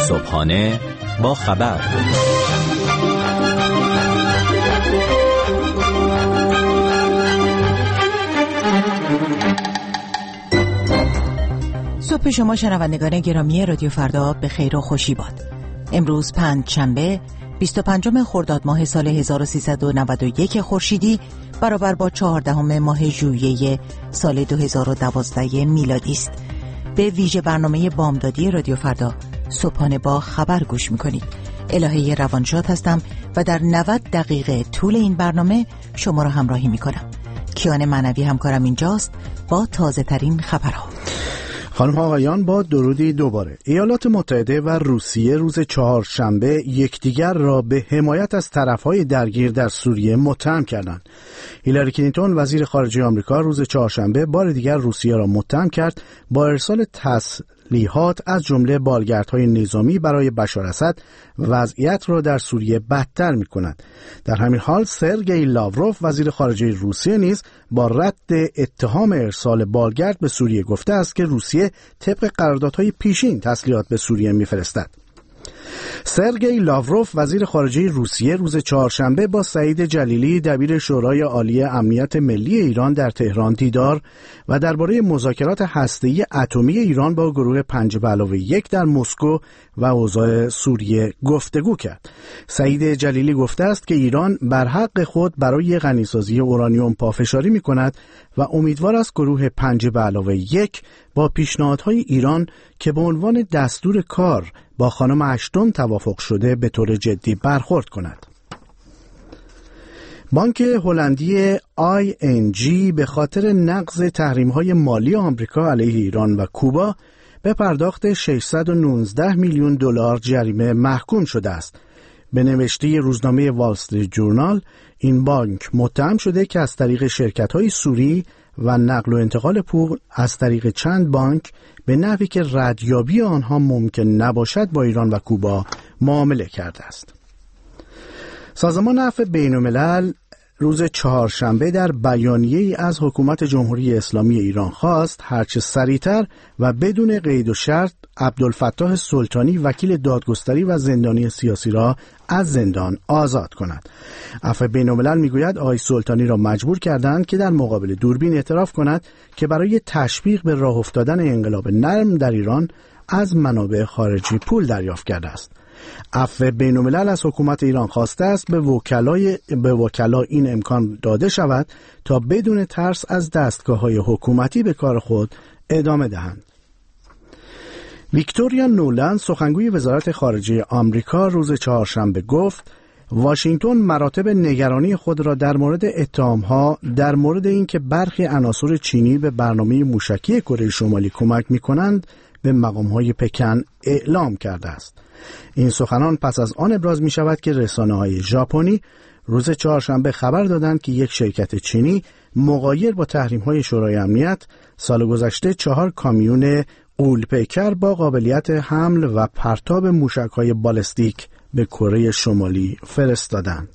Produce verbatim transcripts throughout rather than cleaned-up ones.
صبحانه با خبر. صبح شما شنوندگان گرامی رادیو فردا به خیر و خوشی باد. امروز پنجشنبه بیست و پنجم خرداد ماه سال هزار و سیصد و نود و یک خورشیدی برابر با چهاردهم ماه ژوئیه سال دو هزار و دوازده میلادی است. به ویژه برنامه بامدادی رادیو فردا صبحانه با خبر گوش میکنید. الهه روانشاد هستم و در نود دقیقه طول این برنامه شما را همراهی میکنم. کیان معنوی همکارم اینجاست با تازه ترین خبرها. خانم ها آقایان، با درودی دوباره. ایالات متحده و روسیه روز چهارشنبه یکدیگر را به حمایت از طرفهای درگیر در سوریه متهم کردند. هیلاری کلینتون وزیر خارجه آمریکا روز چهارشنبه بار دیگر روسیه را متهم کرد با ارسال تسلیحات از جمله بالگردهای نظامی برای بشار اسد وضعیت را در سوریه بدتر می‌کند. در همین حال سرگئی لاوروف وزیر خارجه روسیه نیز با رد اتهام ارسال بالگرد به سوریه گفته است که روسیه طبق قراردادهای پیشین تسلیحات به سوریه می‌فرستد. سرگئی لاوروف وزیر خارجه روسیه روز چهارشنبه با سعید جلیلی دبیر شورای عالی امنیت ملی ایران در تهران دیدار و درباره مذاکرات هسته‌ای اتمی ایران با گروه پنج به علاوه یک در مسکو و اوضاع سوریه گفتگو کرد. سعید جلیلی گفته است که ایران بر حق خود برای غنیسازی اورانیوم پافشاری می‌کند و امیدوار است گروه پنج به علاوه یک با پیشنهادهای ایران که به عنوان دستور کار با خانم اشتون توافق شده به طور جدی برخورد کند. بانک هلندی آی ان جی به خاطر نقض تحریم‌های مالی آمریکا علیه ایران و کوبا به پرداخت ششصد و نوزده میلیون دلار جریمه محکوم شده است. به نوشته روزنامه وال استریت جورنال، این بانک متهم شده که از طریق شرکت‌های سوری و نقل و انتقال پول از طریق چند بانک به نحوی که ردیابی آنها ممکن نباشد با ایران و کوبا معامله کرده است. سازمان عفو بین‌الملل روز چهارشنبه در بیانیه‌ای از حکومت جمهوری اسلامی ایران خواست هرچه سریعتر و بدون قید و شرط عبدالفتاح سلطانی وکیل دادگستری و زندانی سیاسی را از زندان آزاد کند. عفو بین‌الملل میگوید آقای سلطانی را مجبور کردند که در مقابل دوربین اعتراف کند که برای تشویق به راه افتادن انقلاب نرم در ایران از منابع خارجی پول دریافت کرده است. عفو بین‌الملل از حکومت ایران خواسته است به وکلای به وکلا این امکان داده شود تا بدون ترس از دستگاه‌های حکومتی به کار خود ادامه دهند. ویکتوریا نولند سخنگوی وزارت خارجه آمریکا روز چهارشنبه گفت واشنگتن مراتب نگرانی خود را در مورد اتهام‌ها در مورد اینکه برخی عناصر چینی به برنامه موشکی کره شمالی کمک می‌کنند به مقام‌های پکن اعلام کرده است. این سخنان پس از آن ابراز می شود که رسانه‌های ژاپنی روز چهارشنبه خبر دادند که یک شرکت چینی مغایر با تحریم‌های شورای امنیت سال گذشته چهار کامیون غول‌پیکر با قابلیت حمل و پرتاب موشک‌های بالستیک به کره شمالی فرستادند.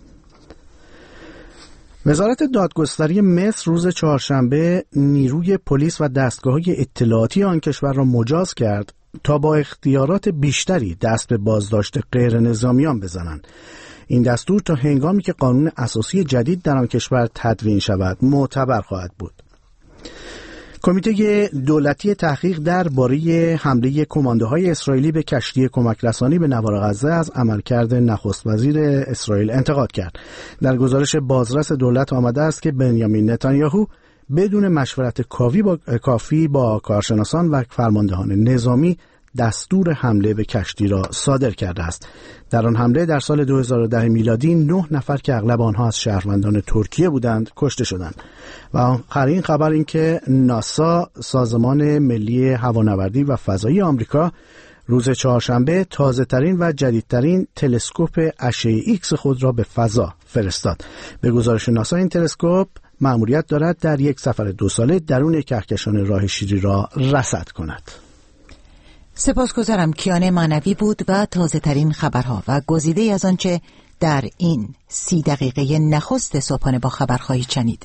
وزارت دادگستری مصر روز چهارشنبه نیروی پلیس و دستگاه‌های اطلاعاتی آن کشور را مجاز کرد تا با اختیارات بیشتری دست به بازداشت غیر نظامیان بزنند. این دستور تا هنگامی که قانون اساسی جدید در آن کشور تدوین شود معتبر خواهد بود. کمیته دولتی تحقیق درباره حمله کماندوهای اسرائیلی به کشتی کمک رسانی به نوار غزه از عملکرد نخست وزیر اسرائیل انتقاد کرد. در گزارش بازرس دولت آمده است که بنیامین نتانیاهو بدون مشورت کافی با, کافی با کارشناسان و فرماندهان نظامی دستور حمله به کشتی را صادر کرده است. در آن حمله در سال دو هزار و ده میلادی نه نفر که اغلب آنها از شهروندان ترکیه بودند کشته شدند. و آخرین خبر این که ناسا سازمان ملی هوانوردی و فضایی آمریکا روز چهارشنبه تازه ترین و جدیدترین تلسکوپ اشعه ایکس خود را به فضا فرستاد. به گزارش ناسا این تلسکوپ مأموریت دارد در یک سفر دو ساله درون کهکشان راه شیری را رصد کند. سپاسگزارم. کیان معنوی بود و تازه ترین خبرها و گزیده از آنچه در این سی دقیقه نخست صبحانه با خبر خواهید شنید.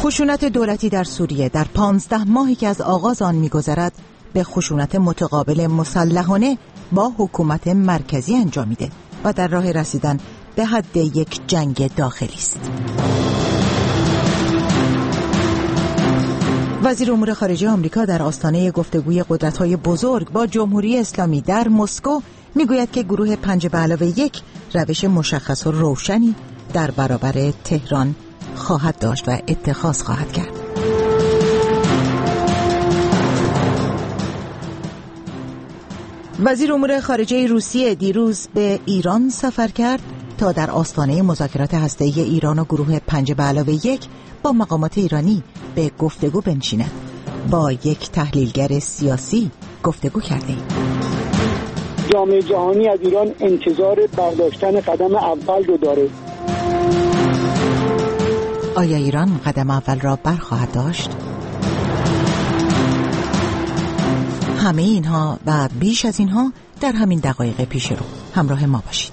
خشونت دولتی در سوریه در پانزده ماهی که از آغاز آن می‌گذرد به خشونت متقابل مسلحانه با حکومت مرکزی انجامیده و در راه رسیدن به حد یک جنگ داخلی است. وزیر امور خارجه آمریکا در آستانه گفتگوی قدرت‌های بزرگ با جمهوری اسلامی در مسکو میگوید که گروه پنج به علاوه یک روش مشخص و روشنی در برابر تهران خواهد داشت و اتخاذ خواهد کرد. وزیر امور خارجه روسیه دیروز به ایران سفر کرد تا در آستانه مذاکرات هسته‌ای ایران و گروه پنج به علاوه یک با مقامات ایرانی به گفتگو بنشیند. با یک تحلیلگر سیاسی گفتگو کرده. جامعه جهانی از ایران انتظار برداشتن قدم اول رو داره. آیا ایران قدم اول را برخواهد داشت؟ همه اینها و بیش از اینها در همین دقایق پیش رو. همراه ما باشید.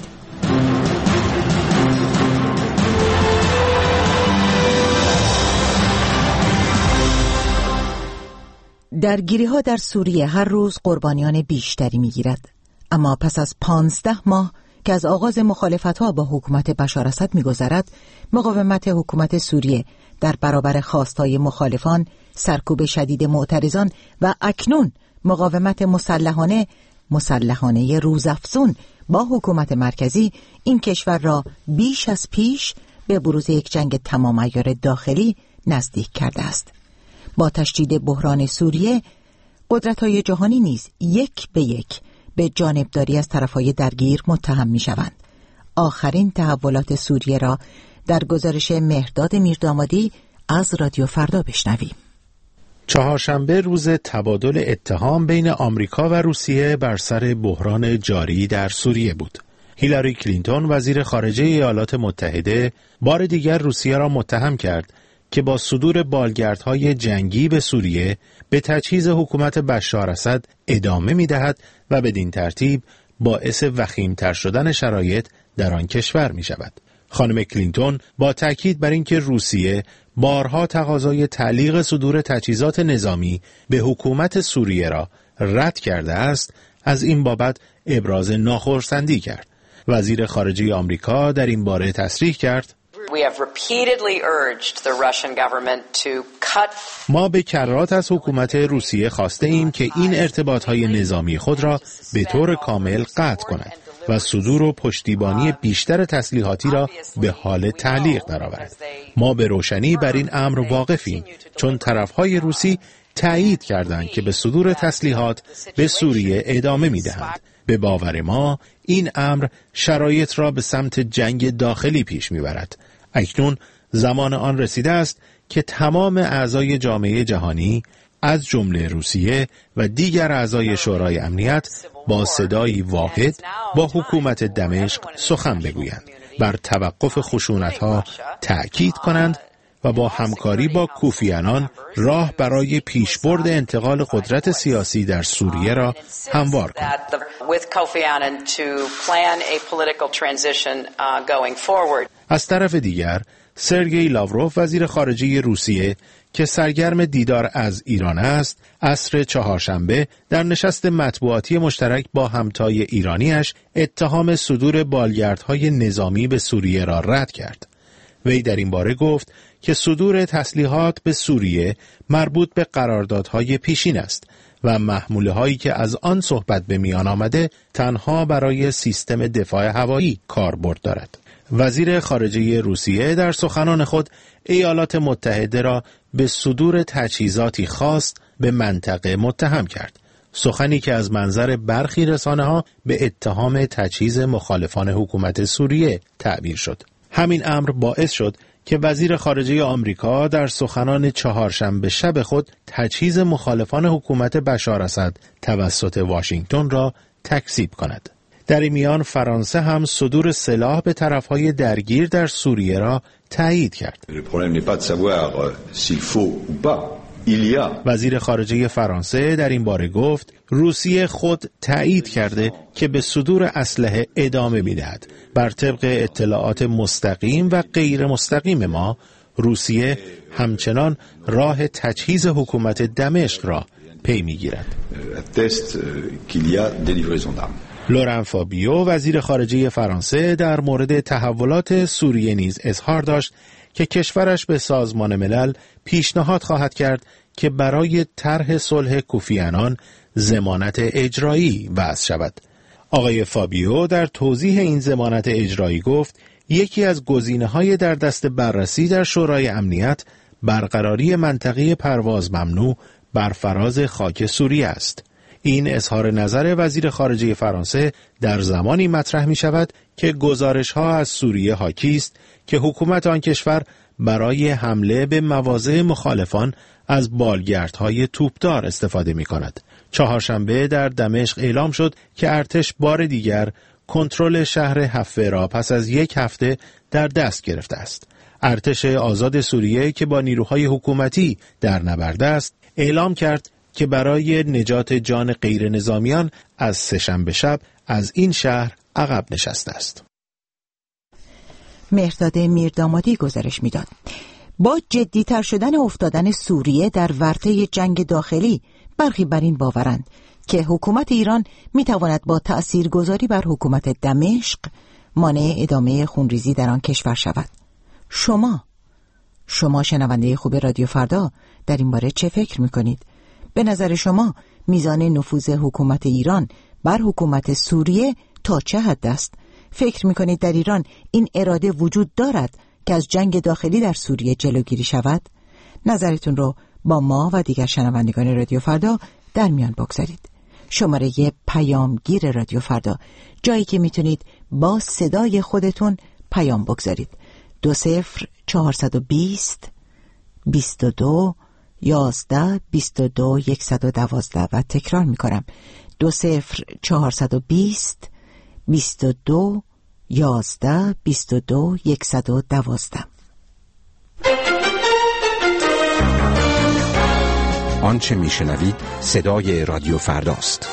درگیری‌ها در سوریه هر روز قربانیان بیشتری می‌گیرد. اما پس از پانزده ماه که از آغاز مخالفت‌ها با حکومت بشار اسد می‌گذرد، مقاومت حکومت سوریه در برابر خواست‌های مخالفان، سرکوب شدید معترضان و اکنون مقاومت مسلحانه مسلحانه روزافزون با حکومت مرکزی این کشور را بیش از پیش به بروز یک جنگ تمام عیار داخلی نزدیک کرده است. با تشدید بحران سوریه، قدرت‌های جهانی نیز یک به یک به جانبداری از طرف‌های درگیر متهم می‌شوند. آخرین تحولات سوریه را در گزارش مهرداد میردامادی از رادیو فردا بشنویم. چهارشنبه روز تبادل اتهام بین آمریکا و روسیه بر سر بحران جاری در سوریه بود. هیلاری کلینتون وزیر خارجه ایالات متحده بار دیگر روسیه را متهم کرد که با صدور بالگردهای جنگی به سوریه به تجهیز حکومت بشار اسد ادامه می‌دهد و بدین ترتیب باعث وخیم‌تر شدن شرایط در آن کشور می‌شود. خانم کلینتون با تاکید بر اینکه روسیه بارها تقاضای تعلیق صدور تجهیزات نظامی به حکومت سوریه را رد کرده است، از این بابت ابراز ناخرسندی کرد. وزیر خارجه آمریکا در این باره تصریح کرد: ما به کرات از حکومت روسیه خواسته ایم که این ارتباطهای نظامی خود را به طور کامل قطع کند و صدور و پشتیبانی بیشتر تسلیحاتی را به حال تعلیق درآورد. ما به روشنی بر این امر واقفیم، چون طرفهای روسی تایید کردند که به صدور تسلیحات به سوریه ادامه می‌دهند. به باور ما این امر شرایط را به سمت جنگ داخلی پیش می‌برد. اکنون زمان آن رسیده است که تمام اعضای جامعه جهانی از جمله روسیه و دیگر اعضای شورای امنیت با صدایی واحد با حکومت دمشق سخن بگویند، بر توقف خشونت‌ها تأکید کنند و با همکاری با کوفیانان راه برای پیشبرد انتقال قدرت سیاسی در سوریه را هموار کنند. از طرف دیگر، سرگئی لاوروف وزیر خارجه روسیه که سرگرم دیدار از ایران است، عصر چهارشنبه در نشست مطبوعاتی مشترک با همتای ایرانیش اتهام صدور بالگردهای نظامی به سوریه را رد کرد. وی در این باره گفت که صدور تسلیحات به سوریه مربوط به قراردادهای پیشین است و محموله هایی که از آن صحبت به میان آمده تنها برای سیستم دفاع هوایی کاربرد دارد. وزیر خارجه روسیه در سخنان خود ایالات متحده را به صدور تجهیزاتی خاص به منطقه متهم کرد، سخنی که از منظر برخی رسانه‌ها به اتهام تجهیز مخالفان حکومت سوریه تعبیر شد. همین امر باعث شد که وزیر خارجه آمریکا در سخنان چهارشنبه شب خود تجهیز مخالفان حکومت بشار اسد توسط واشنگتن را تکذیب کند. در این میان فرانسه هم صدور سلاح به طرفهای درگیر در سوریه را تایید کرد. وزیر خارجه فرانسه در این باره گفت روسیه خود تایید کرده که به صدور اسلحه ادامه می‌دهد. بر طبق اطلاعات مستقیم و غیر مستقیم ما، روسیه همچنان راه تجهیز حکومت دمشق را پی می‌گیرد. لوران فابیو وزیر خارجه فرانسه در مورد تحولات سوریه نیز اظهار داشت که کشورش به سازمان ملل پیشنهاد خواهد کرد که برای طرح صلح کوفی عنان ضمانت اجرایی وضع شود. آقای فابیو در توضیح این ضمانت اجرایی گفت یکی از گزینه‌های در دست بررسی در شورای امنیت برقراری منطقه پرواز ممنوع بر فراز خاک سوریه است. این اظهار نظر وزیر خارجه فرانسه در زمانی مطرح می شود که گزارش‌ها از سوریه حاکی است که حکومت آن کشور برای حمله به مواضع مخالفان از بالگردهای توپدار استفاده می کند. چهارشنبه در دمشق اعلام شد که ارتش بار دیگر کنترل شهر حفه را پس از یک هفته در دست گرفته است. ارتش آزاد سوریه که با نیروهای حکومتی در نبرد است، اعلام کرد که برای نجات جان غیر نظامیان از سه‌شنبه شب از این شهر عقب نشسته است. مهرداد میردامادی گزارش میداد. با جدی‌تر شدن افتادن سوریه در ورطه جنگ داخلی، برخی بر این باورند که حکومت ایران میتواند با تأثیرگذاری بر حکومت دمشق مانع ادامه خونریزی در آن کشور شود. شما شما شنونده خوب رادیو فردا در این باره چه فکر میکنید؟ به نظر شما میزان نفوذ حکومت ایران بر حکومت سوریه تا چه حد است؟ فکر میکنید در ایران این اراده وجود دارد که از جنگ داخلی در سوریه جلوگیری شود؟ نظرتون رو با ما و دیگر شنوندگان رادیو فردا در میان بگذارید. شماره پیامگیر رادیو فردا، جایی که میتونید با صدای خودتون پیام بگذارید. دو صفر چهارصد و بیست بیست و دو یازده بیست و دو یکصد و دوازده و تکرار میکنم دو صفر چهارصد و بیست بیست و دو یازده بیست و دو یکصد و دوازده. آنچه میشنوید صدای رادیو فرداست.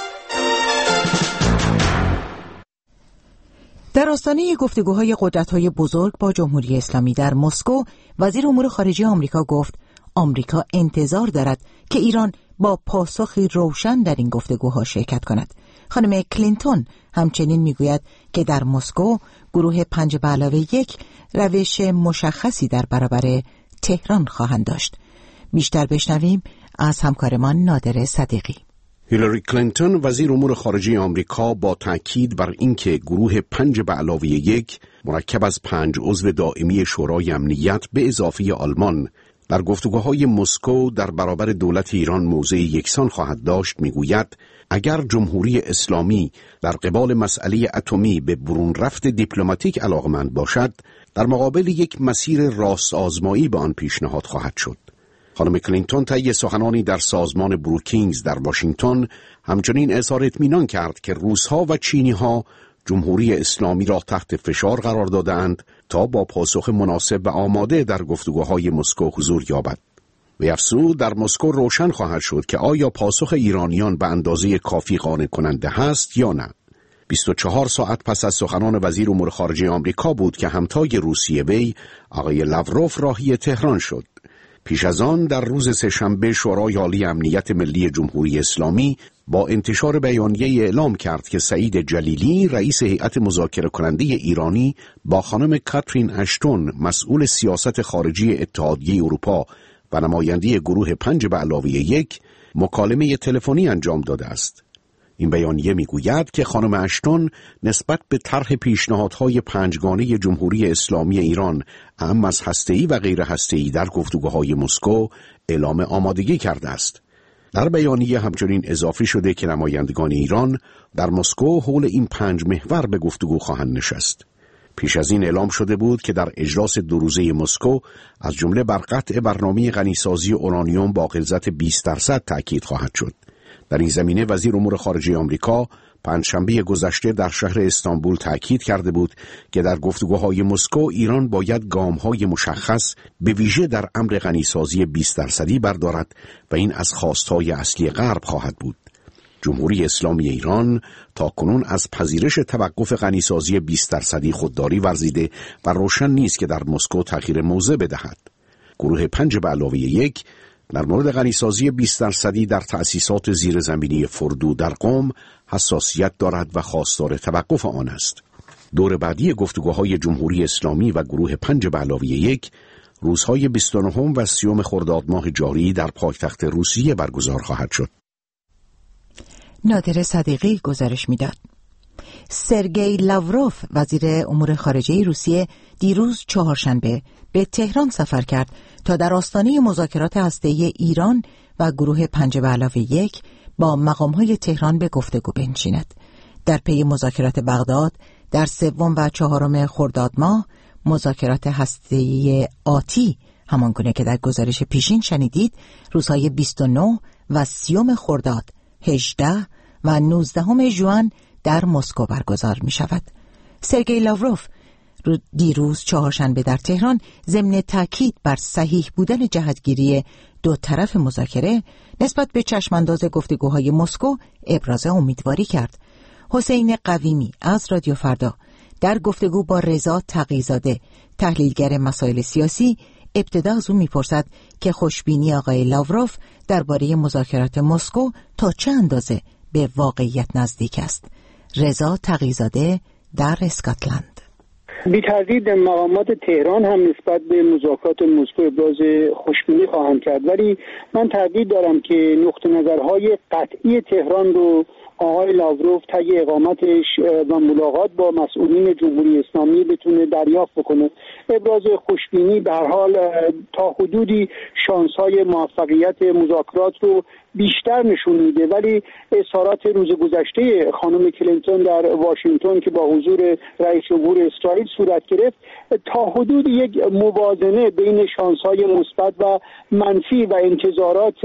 در آستانه گفتگوهای قدرت‌های بزرگ با جمهوری اسلامی در مسکو، وزیر امور خارجه آمریکا گفت آمریکا انتظار دارد که ایران با پاسخی روشن در این گفتگوها شرکت کند. خانم کلینتون همچنین میگوید که در مسکو گروه پنج به علاوه یک روش مشخصی در برابر تهران خواهند داشت. بیشتر بشنویم از همکارمان نادر صدیقی. هیلاری کلینتون وزیر امور خارجه آمریکا با تأکید بر اینکه گروه پنج به علاوه یک مرکب از پنج عضو دائمی شورای امنیت به اضافه آلمان در گفتگوهای مسکو در برابر دولت ایران موضع یکسان خواهد داشت، میگوید اگر جمهوری اسلامی در قبال مسئله اتمی به برون رفت دیپلماتیک علاقمند باشد، در مقابل یک مسیر راست آزمایی به آن پیشنهاد خواهد شد. خانم کلینتون طی سخنانی در سازمان بروکینگز در واشنگتن همچنین اظهار اطمینان کرد که روس‌ها و چینی‌ها جمهوری اسلامی را تحت فشار قرار دادند تا با پاسخ مناسب و آماده در گفتگوهای مسکو حضور یابد. به افزود در مسکو روشن خواهد شد که آیا پاسخ ایرانیان به اندازه کافی قانع کننده هست یا نه. بیست و چهار ساعت پس از سخنان وزیر امور خارجه آمریکا بود که همتای روسیه وی آقای لاوروف راهی تهران شد. پیش از آن در روز سه‌شنبه شورای عالی امنیت ملی جمهوری اسلامی با انتشار بیانیه اعلام کرد که سعید جلیلی رئیس هیئت مذاکره کننده ایرانی با خانم کاترین اشتون مسئول سیاست خارجی اتحادیه اروپا و نماینده گروه پنج به علاوه یک مکالمه تلفنی انجام داده است. این بیانیه میگوید که خانم اشتون نسبت به طرح پیشنهادهای پنجگانه جمهوری اسلامی ایران اهم از هسته‌ای و غیر هسته‌ای در گفتگوهای مسکو اعلام آمادگی کرده است. در بیانیه همچنین اضافه شده که نمایندگان ایران در مسکو حول این پنج محور به گفتگو خواهند نشست. پیش از این اعلام شده بود که در اجلاس دو روزه مسکو از جمله بر قطع برنامه غنیسازی اورانیوم با غلظت بیست درصد تأکید خواهد شد. در این زمینه وزیر امور خارجه آمریکا پنجشنبه گذشته در شهر استانبول تأکید کرده بود که در گفتگوهای مسکو ایران باید گام‌های مشخص به ویژه در امر غنیسازی بیست درصدی بردارد و این از خواستهای اصلی غرب خواهد بود. جمهوری اسلامی ایران تاکنون از پذیرش توقف غنیسازی بیست درصدی خودداری ورزیده و روشن نیست که در مسکو تغییر موضع بدهد. گروه پنج به علاوه یک در مورد غنیسازی بیست درصدی در تأسیسات زیرزمینی فردو در قم حساسیت دارد و خواستار توقف آن است. دور بعدی گفتگوهای جمهوری اسلامی و گروه پنج به علاوه یک روزهای بیست و نه و سی خرداد ماه جاری در پایتخت روسیه برگزار خواهد شد. نادر صدیقی گزارش میداد. سرگئی لاوروف وزیر امور خارجه روسیه دیروز چهارشنبه به تهران سفر کرد تا در آستانه مذاکرات هسته‌ای ایران و گروه پنج به علاوه یک با مقام‌های تهران به گفتگو بنشیند. در پی مذاکرات بغداد در سوم و چهارم خرداد ماه مذاکرات هسته‌ای آتی همانگونه که در گزارش پیشین شنیدید روزهای بیست و نه و سی خرداد، هجده و نوزده ژوئن در مسکو برگزار می شود. سرگئی لاوروف دیروز چهارشنبه در تهران ضمن تاکید بر صحیح بودن جهتگیری دو طرف مذاکره نسبت به چشمانداز گفتگوهای مسکو ابراز امیدواری کرد. حسین قویمی از رادیو فردا در گفتگو با رضا تقی‌زاده تحلیلگر مسائل سیاسی ابتدا از او میپرسد که خوشبینی آقای لاوروف درباره مذاکرات مسکو تا چه اندازه به واقعیت نزدیک است. رضا تقی‌زاده در اسکاتلند: بی تردید مقامات تهران هم نسبت به مذاکرات مسکو ابراز خوشبینی خواهند کرد، ولی من تردید دارم که نقطه نظرهای قطعی تهران رو آقای لاوروف طی اقامتش و ملاقات با مسئولین جمهوری اسلامی بتونه دریافت بکنه. ابراز خوشبینی به هر حال تا حدودی شانس‌های موفقیت مذاکرات رو بیشتر نشون میده، ولی اظهارات روز گذشته خانم کلینتون در واشنگتن که با حضور رئیس جمهور اسرائیل صورت گرفت تا حدود یک موازنه بین شانس‌های مثبت و منفی و انتظارات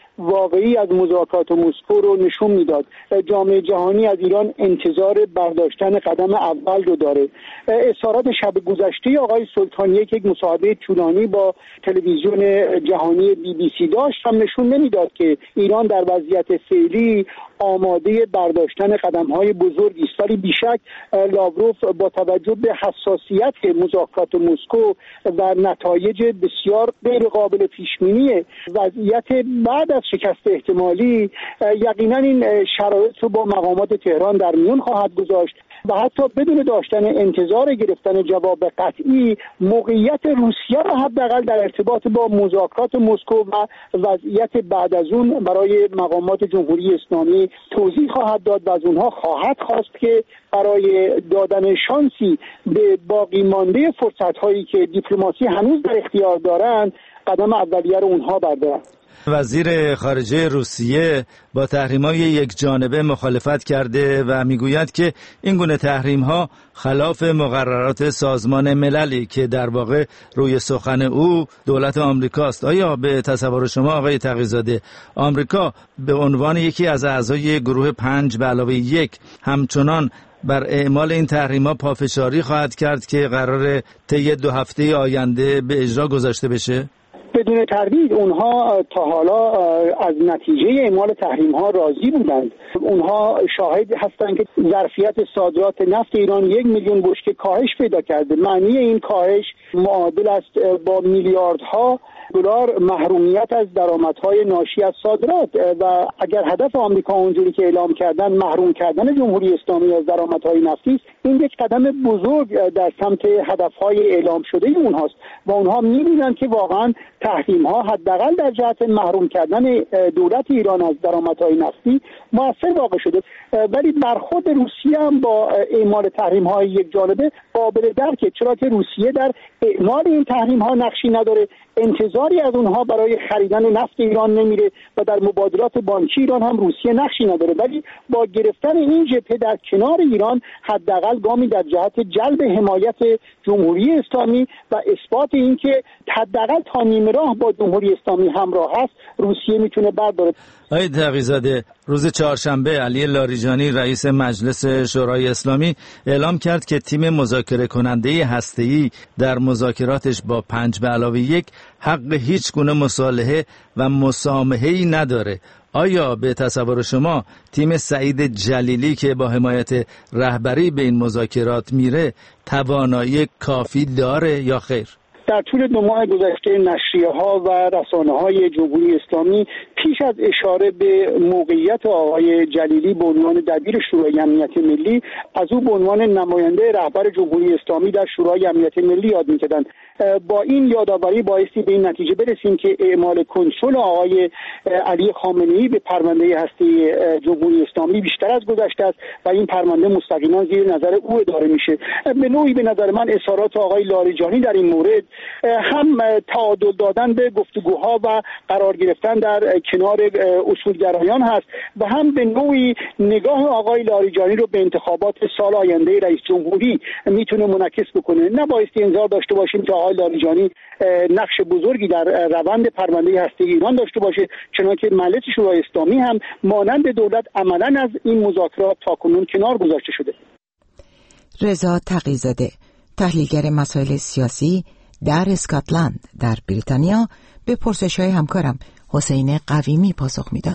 واقعی از مذاکرات مسکو رو نشون میداد. جامعه جهانی از ایران انتظار برداشتن قدم اول رو داره. اظهارات شب گذشته آقای سلطانی که یک مصاحبه طولانی با تلویزیون جهانی بی بی سی داشت هم نشون نمیداد که ایران در وضعیت فعلی آماده برداشتن قدم‌های بزرگی است، ولی بیشک لاوروف با توجه به حساسیت مذاکرات مسکو و نتایج بسیار غیر قابل پیش‌بینی وضعیت بعد از شکست احتمالی یقینا این شرایط رو با مقامات تهران در میان خواهد گذاشت و حتی بدون داشتن انتظار گرفتن جواب قطعی موقعیت روسیه را حداقل در ارتباط با مذاکرات مسکو و وضعیت بعد از اون برای مقامات جمهوری اسلامی توضیح خواهد داد و از اونها خواهد خواست که برای دادن شانسی به باقی مانده فرصت‌هایی که دیپلماسی هنوز در اختیار دارند قدم اولیه رو اونها بردارند. وزیر خارجه روسیه با تحریم‌های یک جانبه مخالفت کرده و میگوید که این گونه تحریم‌ها خلاف مقررات سازمان مللی که در واقع روی سخن او دولت آمریکاست. آیا به تصور شما آقای تقی‌زاده آمریکا به عنوان یکی از اعضای گروه پنج به علاوه یک همچنان بر اعمال این تحریم‌ها پافشاری خواهد کرد که قرار طی دو هفته آینده به اجرا گذاشته بشه؟ بدون تردید اونها تا حالا از نتیجه اعمال تحریم ها راضی بودند. اونها شاهد هستند که ظرفیت صادرات نفت ایران یک میلیون بشکه کاهش پیدا کرده. معنی این کاهش معادل است با میلیاردها دلار محرومیت از درآمدهای ناشی از صادرات و اگر هدف آمریکا اونجوری که اعلام کردن محروم کردن جمهوری اسلامی از درآمدهای نفتی است، این یک قدم بزرگ در سمت هدفهای اعلام شده اونهاست و اونها می‌بینند که واقعا تحریم‌ها حداقل در جهت محروم کردن دولت ایران از درآمدهای نفتی موثر واقع شده، ولی برخورد روسیه هم با اعمال تحریم‌های یک جانبه قابل درکه، چرا که روسیه در اعمال این تحریم‌ها نقشی نداره، انتظاری از اونها برای خریدن نفت ایران نمیره و در مبادلات بانکی ایران هم روسیه نقشی نداره، ولی با گرفتن این جبهه در کنار ایران حداقل گامی در جهت جلب حمایت جمهوری اسلامی و اثبات اینکه حداقل تا نیمه راه با جمهوری اسلامی همراه هست روسیه میتونه برداره. آقای تقی‌زاده، روز چهارشنبه علی لاریجانی رئیس مجلس شورای اسلامی اعلام کرد که تیم مذاکره کننده هسته‌ای در مذاکراتش با پنج به علاوه یک حق هیچ گونه مصالحه و مسامحه‌ای نداره. آیا به تصور شما تیم سعید جلیلی که با حمایت رهبری به این مذاکرات میره توانایی کافی داره یا خیر؟ در طول دو ماه گذشته نشریه‌ها و رسانه‌های جمهوری اسلامی پیش از اشاره به موقعیت آقای جلیلی به عنوان دبیر شورای امنیت ملی، از او به عنوان نماینده رهبر جمهوری اسلامی در شورای امنیت ملی یاد می‌کردند. با این یادآوری بایستی به این نتیجه برسیم که اعمال کنترل آقای علی خامنه‌ای به پرونده هسته جمهوری اسلامی بیشتر از گذشته است و این پرونده مستقیما زیر نظر او اداره میشه. به نوعی به نظر من اظهارات آقای لاریجانی در این مورد هم تعادل دادن به گفتگوها و قرار گرفتن در کنار اصولگرایان هست و هم به نوعی نگاه آقای لاریجانی رو به انتخابات سال آینده رئیس جمهوری میتونه منعکس بکنه. نبایستی انتظار داشته باشیم که آقای لاریجانی نقش بزرگی در روند پرونده هسته ایران داشته باشه، چنانکه مجلس شورای اسلامی هم مانند دولت عملاً از این مذاکرات تاکنون کنار گذاشته شده. رضا تقی‌زاده، تحلیلگر مسائل سیاسی در اسکاتلند در بریتانیا، به پرسش‌های همکارم حسین قویمی پاسخ میداد.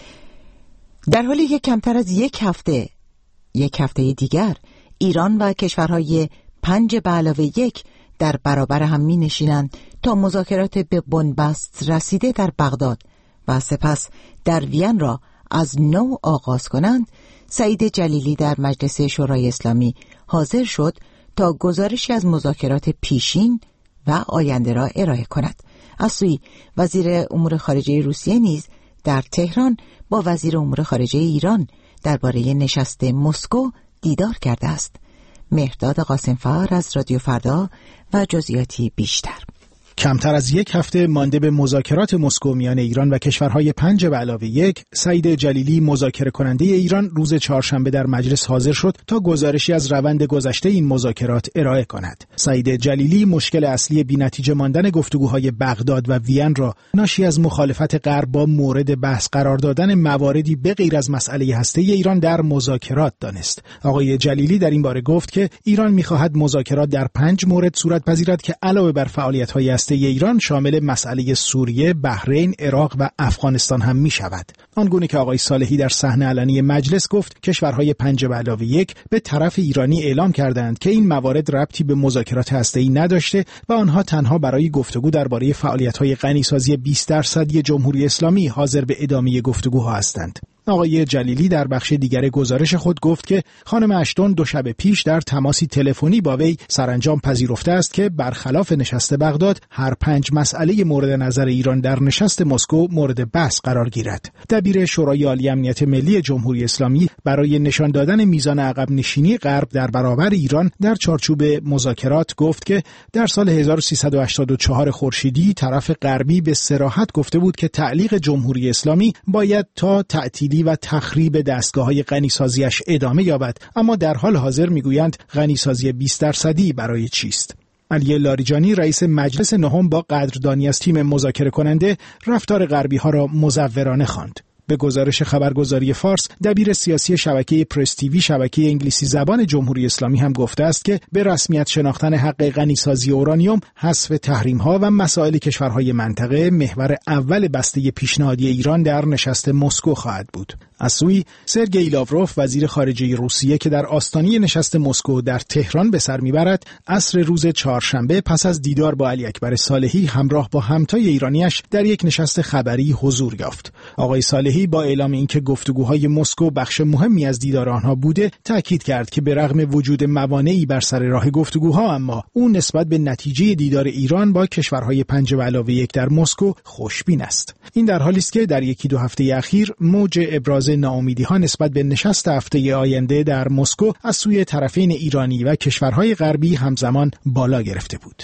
در حالی که کمتر از یک هفته یک هفته دیگر ایران و کشورهای پنج به علاوه یک در برابر هم می نشینند تا مذاکرات به بنبست رسیده در بغداد و سپس در وین را از نو آغاز کنند، سعید جلیلی در مجلس شورای اسلامی حاضر شد تا گزارشی از مذاکرات پیشین و آینده را ارائه کند. از سوی وزیر امور خارجه روسیه نیز در تهران با وزیر امور خارجه ایران درباره نشست مسکو دیدار کرده است. مهرداد قاسمفر از رادیو فردا و جزئیاتی بیشتر. کمتر از یک هفته مانده به مذاکرات مسکو میان ایران و کشورهای پنج به علاوه یک، سعید جلیلی مذاکره کننده ایران روز چهارشنبه در مجلس حاضر شد تا گزارشی از روند گذشته این مذاکرات ارائه کند. سعید جلیلی مشکل اصلی بی‌نتیجه ماندن گفتگوهای بغداد و وین را ناشی از مخالفت غرب با مورد بحث قرار دادن مواردی به غیر از مسئله هسته ایران در مذاکرات دانست. آقای جلیلی در این باره گفت که ایران می‌خواهد مذاکرات در پنج مورد صورت پذیرد که علاوه بر فعالیت‌های هسته ایران شامل مسئله سوریه، بحرین، عراق و افغانستان هم می شود. آنگونه که آقای صالحی در صحنه علنی مجلس گفت، کشورهای پنج به علاوه یک به طرف ایرانی اعلام کردند که این موارد ربطی به مذاکرات هسته‌ای نداشته و آنها تنها برای گفتگو درباره فعالیت‌های غنیسازی بیست درصدی جمهوری اسلامی حاضر به ادامه گفتگوها هستند. آقای جلیلی در بخش دیگر گزارش خود گفت که خانم اشتون دو شب پیش در تماسی تلفنی با وی سرانجام پذیرفته است که برخلاف نشست بغداد هر پنج مسئله مورد نظر ایران در نشست مسکو مورد بحث قرار گیرد. دبیر شورای عالی امنیت ملی جمهوری اسلامی برای نشان دادن میزان عقب نشینی غرب در برابر ایران در چارچوب مذاکرات گفت که در سال هزار و سیصد و هشتاد و چهار خورشیدی طرف غربی به صراحت گفته بود که تعلیق جمهوری اسلامی باید تا تعطیلی و تخریب دستگاه‌های غنیسازیش ادامه یابد، اما در حال حاضر میگویند غنیسازی بیست درصدی برای چیست؟ علی لاریجانی رئیس مجلس نهم با قدردانی از تیم مذاکره کننده رفتار غربی‌ها را مزورانه خواند. به گزارش خبرگزاری فارس، دبیر سیاسی شبکه پرس تیوی شبکه انگلیسی زبان جمهوری اسلامی هم گفته است که به رسمیت شناختن حق غنیسازی اورانیوم، حذف تحریم‌ها و مسائل کشورهای منطقه محور اول بسته پیشنهادی ایران در نشست مسکو خواهد بود. از سوی سرگئی لاوروف وزیر خارجه روسیه که در آستانه نشست مسکو در تهران به سر میبرد، عصر روز چهارشنبه پس از دیدار با علی اکبر صالحی همراه با همتای ایرانیش در یک نشست خبری حضور یافت. آقای صالحی با اعلام اینکه گفتگوهای مسکو بخش مهمی از دیدار آنها بوده، تاکید کرد که به رغم وجود موانعی بر سر راه گفتگوها، اما او نسبت به نتیجه دیدار ایران با کشورهای پنج به علاوه یک در مسکو خوشبین است. این در حالی است که در یکی دو هفته اخیر موج ابراز ناامیدی‌ها نسبت به نشست هفته آینده در مسکو از سوی طرفین ایرانی و کشورهای غربی همزمان بالا گرفته بود.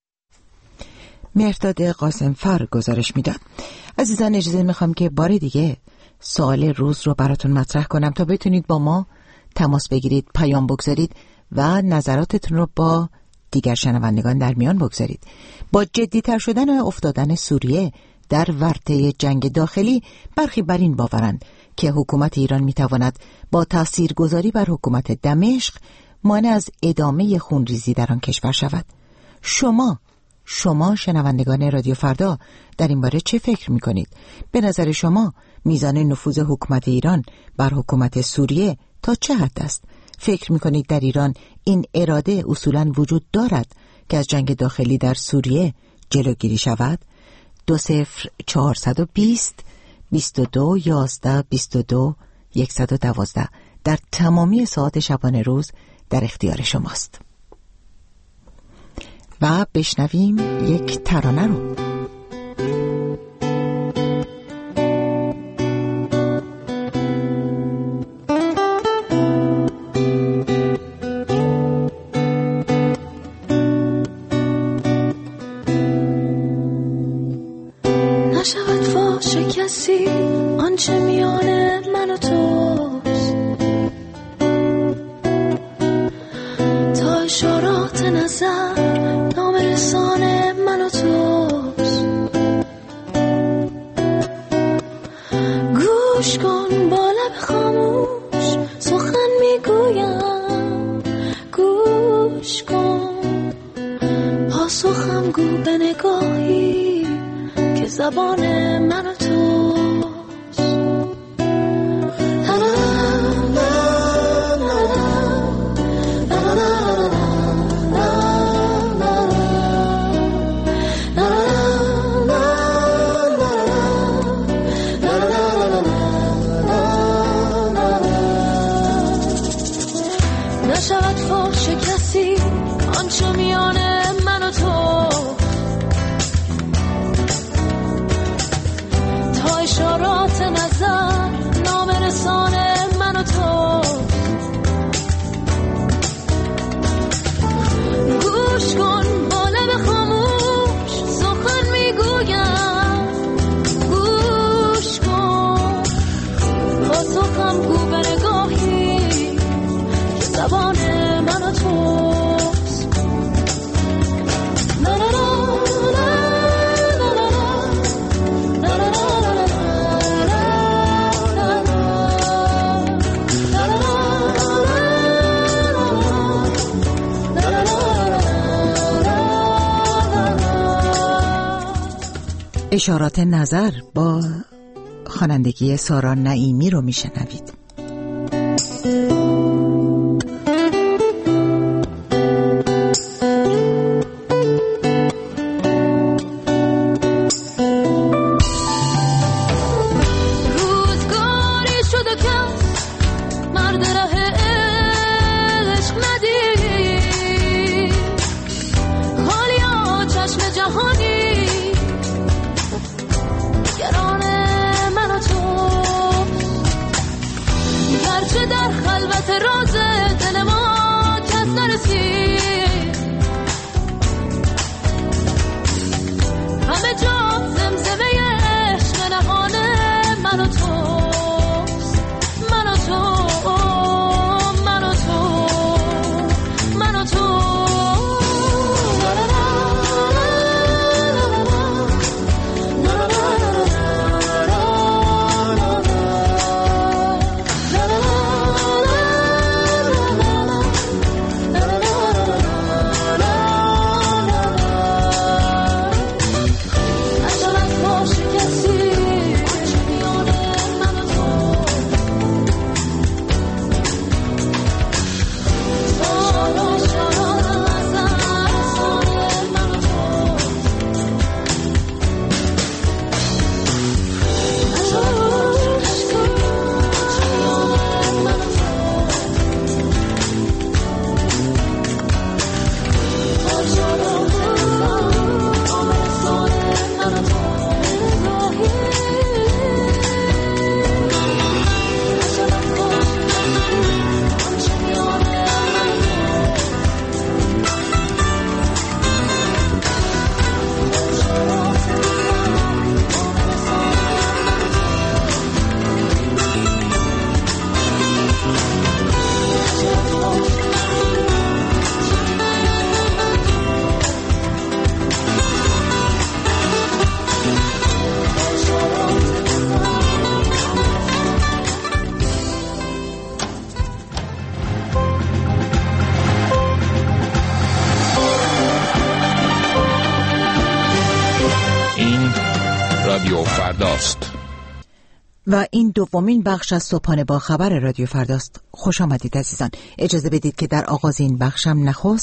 مهرداد قاسمفر گزارش میداد. عزیزان اجازه میخوام که بار دیگه سوال روز رو براتون مطرح کنم تا بتونید با ما تماس بگیرید، پیام بگذارید و نظراتتون رو با دیگر شنوندگان در میان بگذارید. با جدی‌تر شدن افتادن سوریه در ورطه جنگ داخلی، برخی بر این باورند که حکومت ایران میتواند با تاثیرگذاری بر حکومت دمشق مانع از ادامه خونریزی در آن کشور شود. شما شما شنوندگان رادیو فردا در این باره چه فکر میکنید؟ به نظر شما میزان نفوذ حکومت ایران بر حکومت سوریه تا چه حد است؟ فکر میکنید در ایران این اراده اصولاً وجود دارد که از جنگ داخلی در سوریه جلوگیری شود دو صفر چهارصد و بیست بیست و دو یازده بیست و دو صد و دوازده در تمامی ساعات شبانه روز در اختیار شماست. و بشنویم یک ترانه رو. نشود فاش کسی آنچه میان من و توست، تا اشارات نظر نام رسان من و توست. گوش کن با لب خاموش سخن میگویم، گوش کن پاسخم گو به نگاهی که زبان من و توست. نشود فاش کسی آنچه میان من و تو، تا اشارات نظر نام رسان من و تو. گوش کن با لب خاموش سخن میگویم، گوش کن پاسخم گو به نگاهی که زبان من و توست. اشارات نظر با خوانندگی سارا نعیمی رو میشنوید. و این دومین بخش از صبحانه با خبر رادیو فرداست. خوش آمدید عزیزان. اجازه بدید که در آغاز این بخشم نخست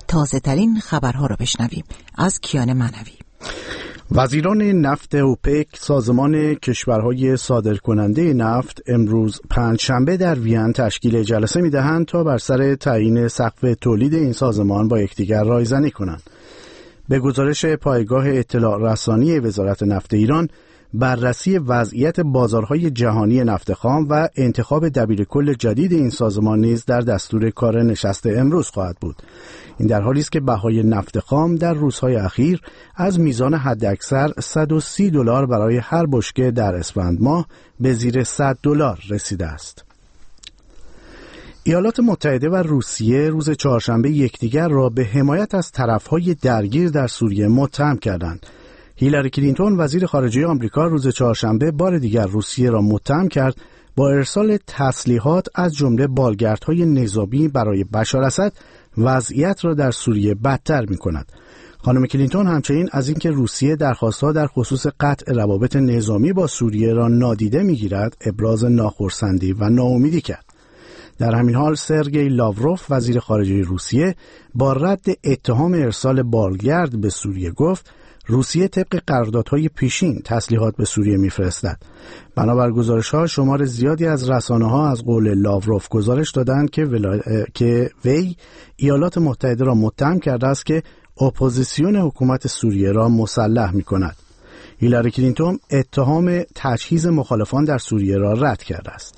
تازه ترین خبرها رو بشنویم از کیان معنوی. وزیران نفت اوپک، سازمان کشورهای صادرکننده نفت، امروز پنجشنبه در وین تشکیل جلسه می‌دهند تا بر سر تعیین سقف تولید این سازمان با یکدیگر رایزنی کنند. به گزارش پایگاه اطلاع رسانی وزارت نفت ایران، بررسی وضعیت بازارهای جهانی نفت خام و انتخاب دبیرکل جدید این سازمان نیز در دستور کار نشست امروز خواهد بود. این در حالی است که بهای نفت خام در روزهای اخیر از میزان حداکثر صد و سی دلار برای هر بشکه در اسفند ماه به زیر صد دلار رسیده است. ایالات متحده و روسیه روز چهارشنبه یکدیگر را به حمایت از طرفهای درگیر در سوریه متهم کردند. هیلاری کلینتون وزیر خارجه آمریکا روز چهارشنبه بار دیگر روسیه را متهم کرد با ارسال تسلیحات از جمله بالگردهای نظامی برای بشار اسد وضعیت را در سوریه بدتر می‌کند. خانم کلینتون همچنین از اینکه روسیه درخواست‌ها در خصوص قطع روابط نظامی با سوریه را نادیده می‌گیرد ابراز ناخرسندی و ناامیدی کرد. در همین حال سرگئی لاوروف وزیر خارجه روسیه با رد اتهام ارسال بالگرد به سوریه گفت روسیه طبق قراردادهای پیشین تسلیحات به سوریه میفرستد. بنابر گزارش‌ها شمار زیادی از رسانه‌ها از قول لاوروف گزارش دادند که ولا... که وی ایالات متحده را متهم کرده است که اپوزیسیون حکومت سوریه را مسلح می‌کند. هیلاری کلینتون اتهام تجهیز مخالفان در سوریه را رد کرده است.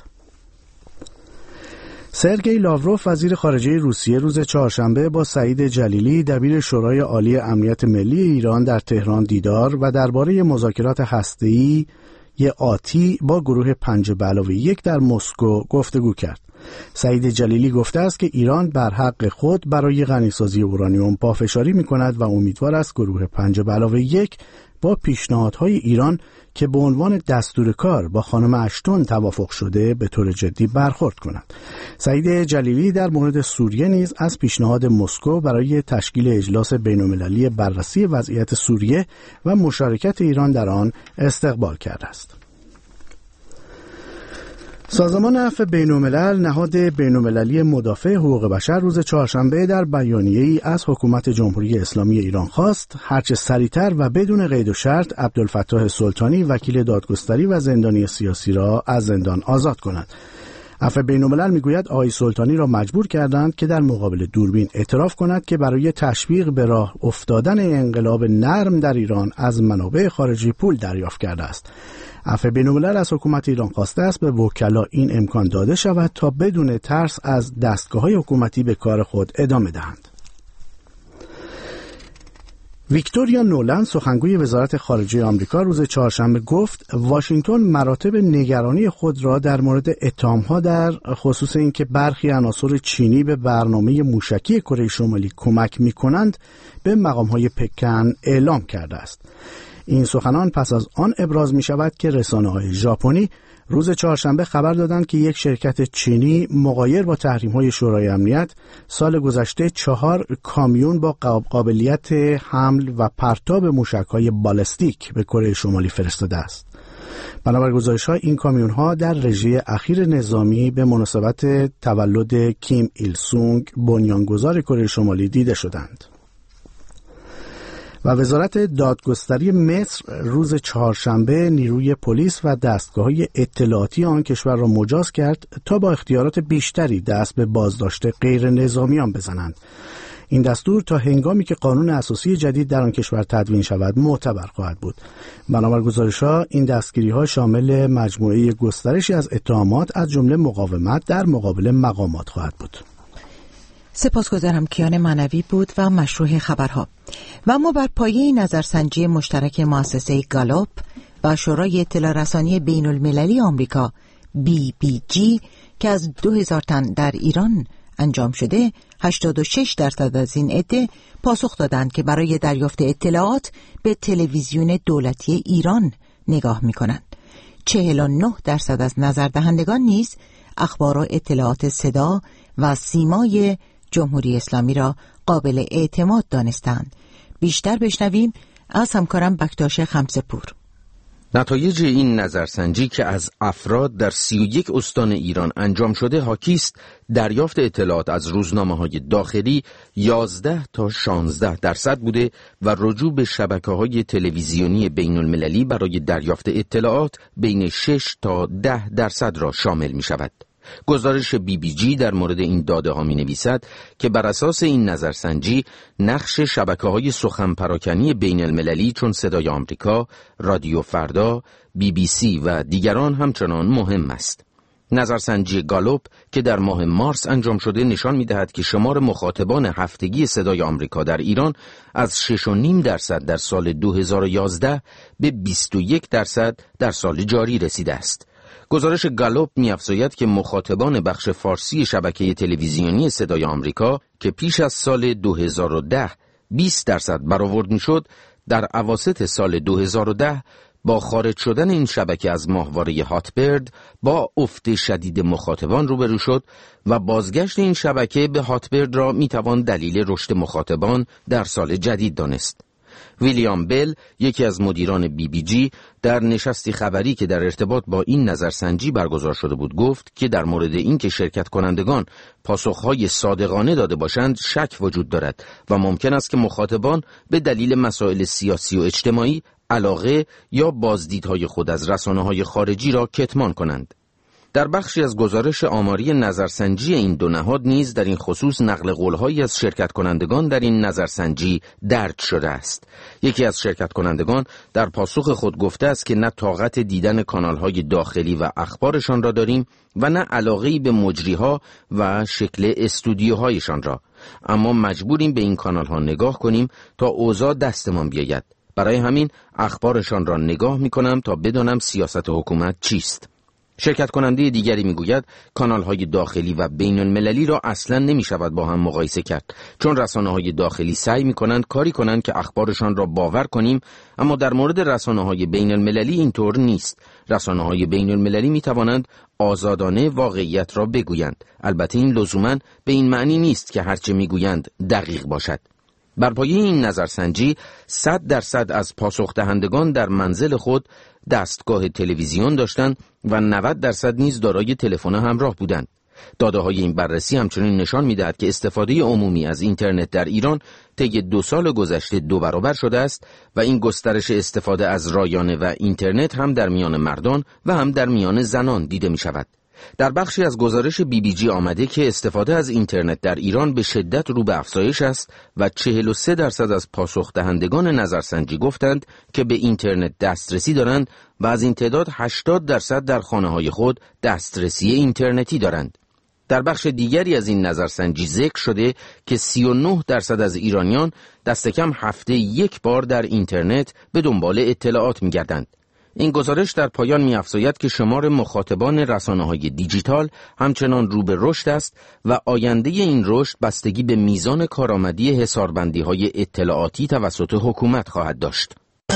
سرگئی لاوروف وزیر خارجه روسیه روز چهارشنبه با سعید جلیلی دبیر شورای عالی امنیت ملی ایران در تهران دیدار و درباره مذاکرات هسته‌ای آتی با گروه پنج به علاوه یک در مسکو گفتگو کرد. سعید جلیلی گفته است که ایران بر حق خود برای غنیسازی اورانیوم پافشاری می‌کند و امیدوار است گروه پنج به علاوه یک با پیشنهادهای ایران که به عنوان دستور کار با خانم اشتون توافق شده به طور جدی برخورد کند. سعید جلیلی در مورد سوریه نیز از پیشنهاد مسکو برای تشکیل اجلاس بین‌المللی بررسی وضعیت سوریه و مشارکت ایران در آن استقبال کرده است. سازمان عفو بین‌الملل، نهاد بین‌المللی مدافع حقوق بشر، روز چهارشنبه در بیانیه‌ای از حکومت جمهوری اسلامی ایران خواست هرچه سریعتر و بدون قید و شرط عبدالفتاح سلطانی وکیل دادگستری و زندانی سیاسی را از زندان آزاد کند. عفو بین‌الملل میگوید آقای سلطانی را مجبور کردند که در مقابل دوربین اعتراف کند که برای تشویق به راه افتادن انقلاب نرم در ایران از منابع خارجی پول دریافت کرده است. عفو بین‌الملل از حکومت ایران خواسته است به وکلا این امکان داده شود تا بدون ترس از دستگاه‌های حکومتی به کار خود ادامه دهند. ویکتوریا نولند سخنگوی وزارت خارجه آمریکا روز چهارشنبه گفت واشنگتن مراتب نگرانی خود را در مورد اتهام‌ها در خصوص اینکه برخی عناصر چینی به برنامه موشکی کره شمالی کمک می‌کنند به مقام‌های پکن اعلام کرده است. این سخنان پس از آن ابراز می شود که رسانه‌های ژاپنی روز چهارشنبه خبر دادند که یک شرکت چینی مغایر با تحریم‌های شورای امنیت سال گذشته چهار کامیون با قابلیت حمل و پرتاب موشک‌های بالستیک به کره شمالی فرستاده است. بنابر گزارش‌ها این کامیون‌ها در رژه اخیر نظامی به مناسبت تولد کیم ایل سونگ بنیانگذار کره شمالی دیده شدند. و وزارت دادگستری مصر روز چهارشنبه نیروی پلیس و دستگاه‌های اطلاعاتی آن کشور را مجاز کرد تا با اختیارات بیشتری دست به بازداشت غیر نظامیان بزنند. این دستور تا هنگامی که قانون اساسی جدید در آن کشور تدوین شود معتبر خواهد بود. بنابر گزارش‌ها این دستگیری‌ها شامل مجموعه گسترشی از اتهامات از جمله مقاومت در مقابل مقامات خواهد بود. سپاسگزارم. کیان معنوی بود و مشروع خبرها. و اما بر پایه نظرسنجی مشترک مؤسسه گالاپ و شورای اطلاع رسانی بین المللی آمریکا بی بی جی که از دو هزار تن در ایران انجام شده، هشتاد و شش درصد از این عده پاسخ دادند که برای دریافت اطلاعات به تلویزیون دولتی ایران نگاه می کنند. چهل و نه درصد از نظردهندگان نیز اخبار و اطلاعات صدا و سیمای جمهوری اسلامی را قابل اعتماد دانستند. بیشتر بشنویم از همکارم بکتاش خمسه‌پور. نتایج این نظرسنجی که از افراد در سی و یک استان ایران انجام شده حاکی است دریافت اطلاعات از روزنامه‌های داخلی یازده تا شانزده درصد بوده و رجوع به شبکه‌های تلویزیونی بین المللی برای دریافت اطلاعات بین شش تا ده درصد را شامل می شود. گزارش بی بی جی در مورد این داده ها می نویسد که بر اساس این نظرسنجی نقش شبکه‌های سخن پراکنی بین المللی چون صدای آمریکا، رادیو فردا، بی بی سی و دیگران همچنان مهم است. نظرسنجی گالوپ که در ماه مارس انجام شده نشان می دهد که شمار مخاطبان هفتگی صدای آمریکا در ایران از شش و نیم درصد در سال دو هزار و یازده به بیست و یک درصد در سال جاری رسیده است. گزارش گالوپ می‌افزاید که مخاطبان بخش فارسی شبکه تلویزیونی صدای آمریکا که پیش از سال دو هزار و ده بیست درصد برآورد می‌شد، در اواسط سال دو هزار و ده با خارج شدن این شبکه از ماهواره هاتبرد با افت شدید مخاطبان روبرو شد و بازگشت این شبکه به هاتبرد را می‌توان دلیل رشد مخاطبان در سال جدید دانست. ویلیام بل، یکی از مدیران بی بی جی، در نشستی خبری که در ارتباط با این نظرسنجی برگزار شده بود گفت که در مورد این که شرکت کنندگان پاسخهای صادقانه داده باشند شک وجود دارد و ممکن است که مخاطبان به دلیل مسائل سیاسی و اجتماعی علاقه یا بازدیدهای خود از رسانه‌های خارجی را کتمان کنند. در بخشی از گزارش آماری نظرسنجی این دو نهاد نیز در این خصوص نقل قول‌هایی از شرکت کنندگان در این نظرسنجی درج شده است. یکی از شرکت کنندگان در پاسخ خود گفته است که نه طاقت دیدن کانال‌های داخلی و اخبارشان را داریم و نه علاقه‌ای به مجریها و شکل استودیوهایشان را، اما مجبوریم به این کانال‌ها نگاه کنیم تا اوضاع دستمان بیاید. برای همین اخبارشان را نگاه می‌کنم تا بدانم سیاست حکومت چیست. شرکت کننده دیگری میگوید کانال‌های داخلی و بین المللی را اصلاً نمی شود با هم مقایسه کرد، چون رسانه‌های داخلی سعی می‌کنند کاری کنند که اخبارشان را باور کنیم، اما در مورد رسانه‌های بین المللی اینطور نیست. رسانه‌های بین المللی می‌توانند آزادانه واقعیت را بگویند. البته این لزوماً به این معنی نیست که هرچه میگویند دقیق باشد. بر پایه این نظرسنجی صد درصد از پاسخ دهندگان در منزل خود دستگاه تلویزیون داشتند و نود درصد نیز دارای تلفن همراه بودند. داده‌های این بررسی همچنین نشان می‌دهد که استفاده عمومی از اینترنت در ایران طی دو سال گذشته دو برابر شده است و این گسترش استفاده از رایانه و اینترنت هم در میان مردان و هم در میان زنان دیده می‌شود. در بخشی از گزارش بی بی جی آمده که استفاده از اینترنت در ایران به شدت رو به افزایش است و چهل و سه درصد از پاسخ دهندگان نظرسنجی گفتند که به اینترنت دسترسی دارند و از این تعداد هشتاد درصد در خانه‌های خود دسترسی اینترنتی دارند. در بخش دیگری از این نظرسنجی ذکر شده که سی و نه درصد از ایرانیان دست کم هفته یک بار در اینترنت به دنبال اطلاعات می‌گردند. این گزارش در پایان می‌افزاید که شمار مخاطبان رسانه‌های دیجیتال همچنان رو به رشد است و آینده این رشد بستگی به میزان کارآمدی حصاربندی‌های اطلاعاتی توسط حکومت خواهد داشت.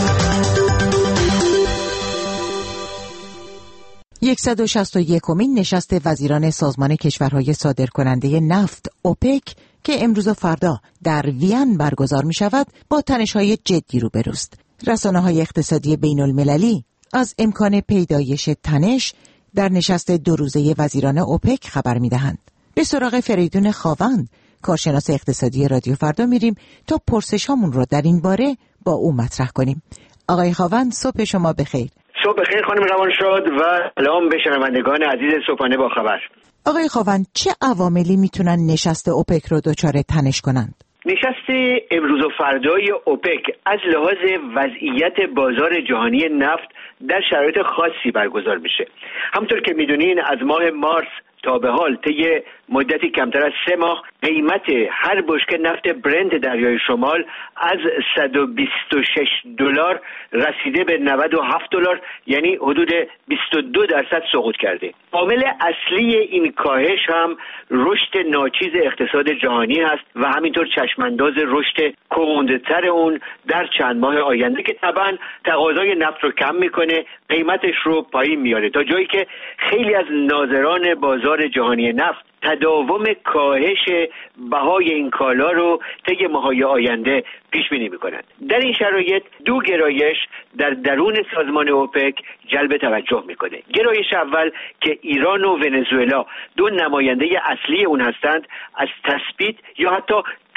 صد و شصت و یکمین نشست وزیران سازمان کشورهای صادرکننده نفت اوپک که امروز و فردا در وین برگزار می شود با تنش‌های جدی روبروست. رسانه‌های اقتصادی بین المللی از امکان پیدایش تنش در نشست دو روزه وزیران اوپک خبر می‌دهند. به سراغ فریدون خاوند، کارشناس اقتصادی رادیو فردا میریم تا پرسش‌هامون رو در این باره با او مطرح کنیم. آقای خاوند، صبح شما بخیر. صبح بخیر خانم روانشاد و سلام به شنوندگان عزیز صبحانه با خبر. آقای خاوند، چه عواملی میتونن نشست اوپک رو دچار تنش کنند؟ نشست امروز و فردای اوپک از لحاظ وضعیت بازار جهانی نفت در شرایط خاصی برگزار میشه. همونطور که میدونین از ماه مارس تا به حال طی مدتی کمتر از سه ماه قیمت هر بشکه نفت برنت دریای شمال از صد و بیست و شش دلار رسیده به نود و هفت دلار، یعنی حدود بیست و دو درصد سقوط کرده. عامل اصلی این کاهش هم رشد ناچیز اقتصاد جهانی هست و همینطور چشمانداز رشد کندتر اون در چند ماه آینده که طبعا تقاضای نفت رو کم میکنه، قیمتش رو پایین میاره، تا جایی که خیلی از ناظران بازار بازار جهانی نفت تداوم کاهش بهای این کالا رو طی ماه‌های آینده پیش بینی می‌کنند. در این شرایط دو گرایش در درون سازمان اوپک جلب توجه می‌کنه. گرایش اول که ایران و ونزوئلا دو نماینده اصلی اون هستند، از تثبیت یا حتی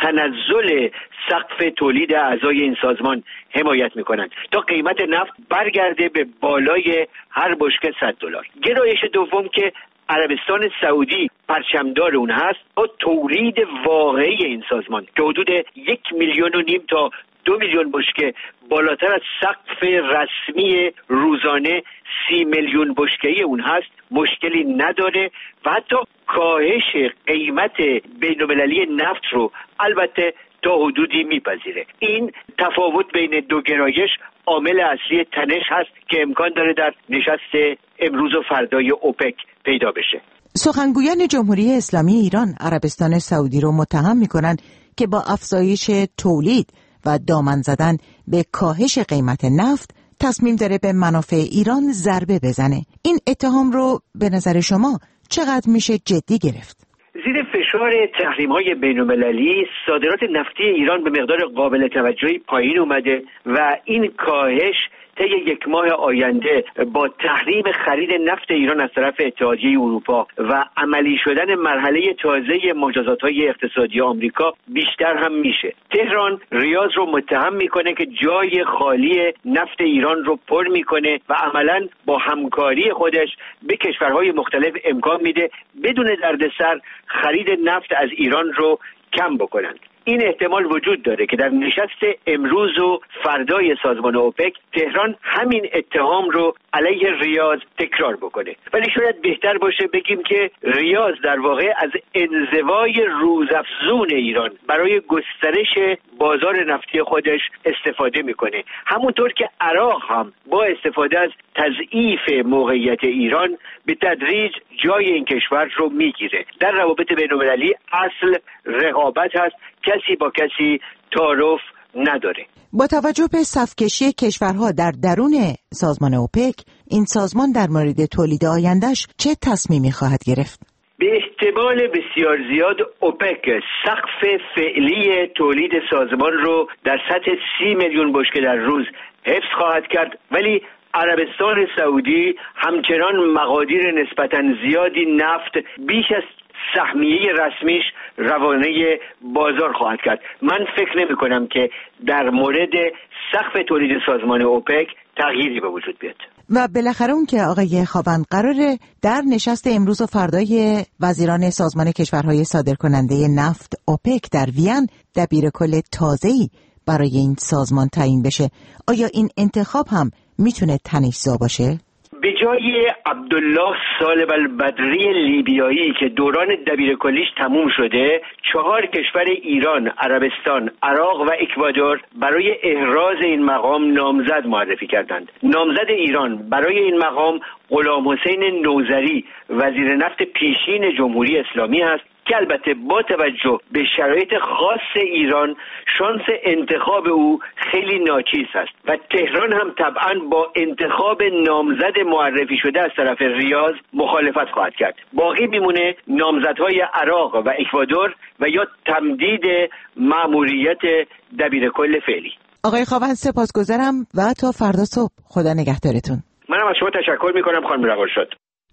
تنزل سقف تولید اعضای این سازمان حمایت می‌کنند تا قیمت نفت برگرده به بالای هر بشکه صد دلار. گرایش دوم که عربستان سعودی پرچمدار اون هست، با تولید واقعی این سازمان که حدود یک میلیون و نیم تا دو میلیون بشکه بالاتر از سقف رسمی روزانه سی میلیون بشکه‌ای اون هست مشکلی نداره و حتی کاهش قیمت بین‌المللی نفت رو البته تا حدودی میپذیره. این تفاوت بین دو گرایش عامل اصلی تنش هست که امکان داره در نشست امروز و فردای اوپک پیدا بشه. سخنگویان جمهوری اسلامی ایران عربستان سعودی رو متهم میکنن که با افزایش تولید و دامن زدن به کاهش قیمت نفت تصمیم داره به منافع ایران ضربه بزنه. این اتهام رو به نظر شما چقدر میشه جدی گرفت؟ زیر فشار تحریم‌های بین‌المللی صادرات نفتی ایران به مقدار قابل توجهی پایین اومده و این کاهش طی یک ماه آینده با تحریم خرید نفت ایران از طرف اتحادیه اروپا و عملی شدن مرحله تازه مجازات‌های اقتصادی آمریکا بیشتر هم میشه. تهران ریاض رو متهم میکنه که جای خالی نفت ایران رو پر میکنه و عملاً با همکاری خودش به کشورهای مختلف امکان میده بدون دردسر خرید نفت از ایران رو کم بکنند. این احتمال وجود داره که در نشست امروز و فردای سازمان اوپک تهران همین اتهام رو علیه ریاض تکرار بکنه. ولی شاید بهتر باشه بگیم که ریاض در واقع از انزوای روزافزون ایران برای گسترش بازار نفتی خودش استفاده میکنه، همونطور که عراق هم با استفاده از تضعیف موقعیت ایران به تدریج جای این کشور رو میگیره. در روابط بین‌المللی اصل رقابت هست، کسی با کسی تعارف نداره. با توجه به صف‌کشی کشورها در درون سازمان اوپک، این سازمان در مورد تولید آیندهش چه تصمیمی خواهد گرفت؟ به احتمال بسیار زیاد اوپک سقف فعلی تولید سازمان رو در سطح سی میلیون بشکه در روز حفظ خواهد کرد، ولی عربستان سعودی همچنان مقادیر نسبتاً زیادی نفت بیش از سهمیه رسمیش روانه بازار خواهد کرد. من فکر نمی کنم که در مورد سقف تولید سازمان اوپک تغییری به وجود بیاد. و بالاخره اون که آقای خاوند قراره در نشست امروز و فردای وزیران سازمان کشورهای صادرکننده نفت اوپک در وین دبیرکل تازه‌ای برای این سازمان تعیین بشه. آیا این انتخاب هم میتونه تنش‌زا باشه؟ به جای عبدالله صالب البدری لیبیایی که دوران دبیرکلیش تموم شده، چهار کشور ایران، عربستان، عراق و اکوادور برای احراز این مقام نامزد معرفی کردند. نامزد ایران برای این مقام غلام حسین نوذری وزیر نفت پیشین جمهوری اسلامی است که البته با توجه به شرایط خاص ایران شانس انتخاب او خیلی ناچیز است و تهران هم طبعاً با انتخاب نامزد معرفی شده از طرف ریاض مخالفت خواهد کرد. باقی میمونه نامزدهای عراق و اکوادور و یا تمدید مأموریت دبیرکل فعلی. آقای خاوند سپاسگزارم و تا فردا صبح. خدا نگهدارتون. منم از شما تشکر میکنم خانم روانشاد.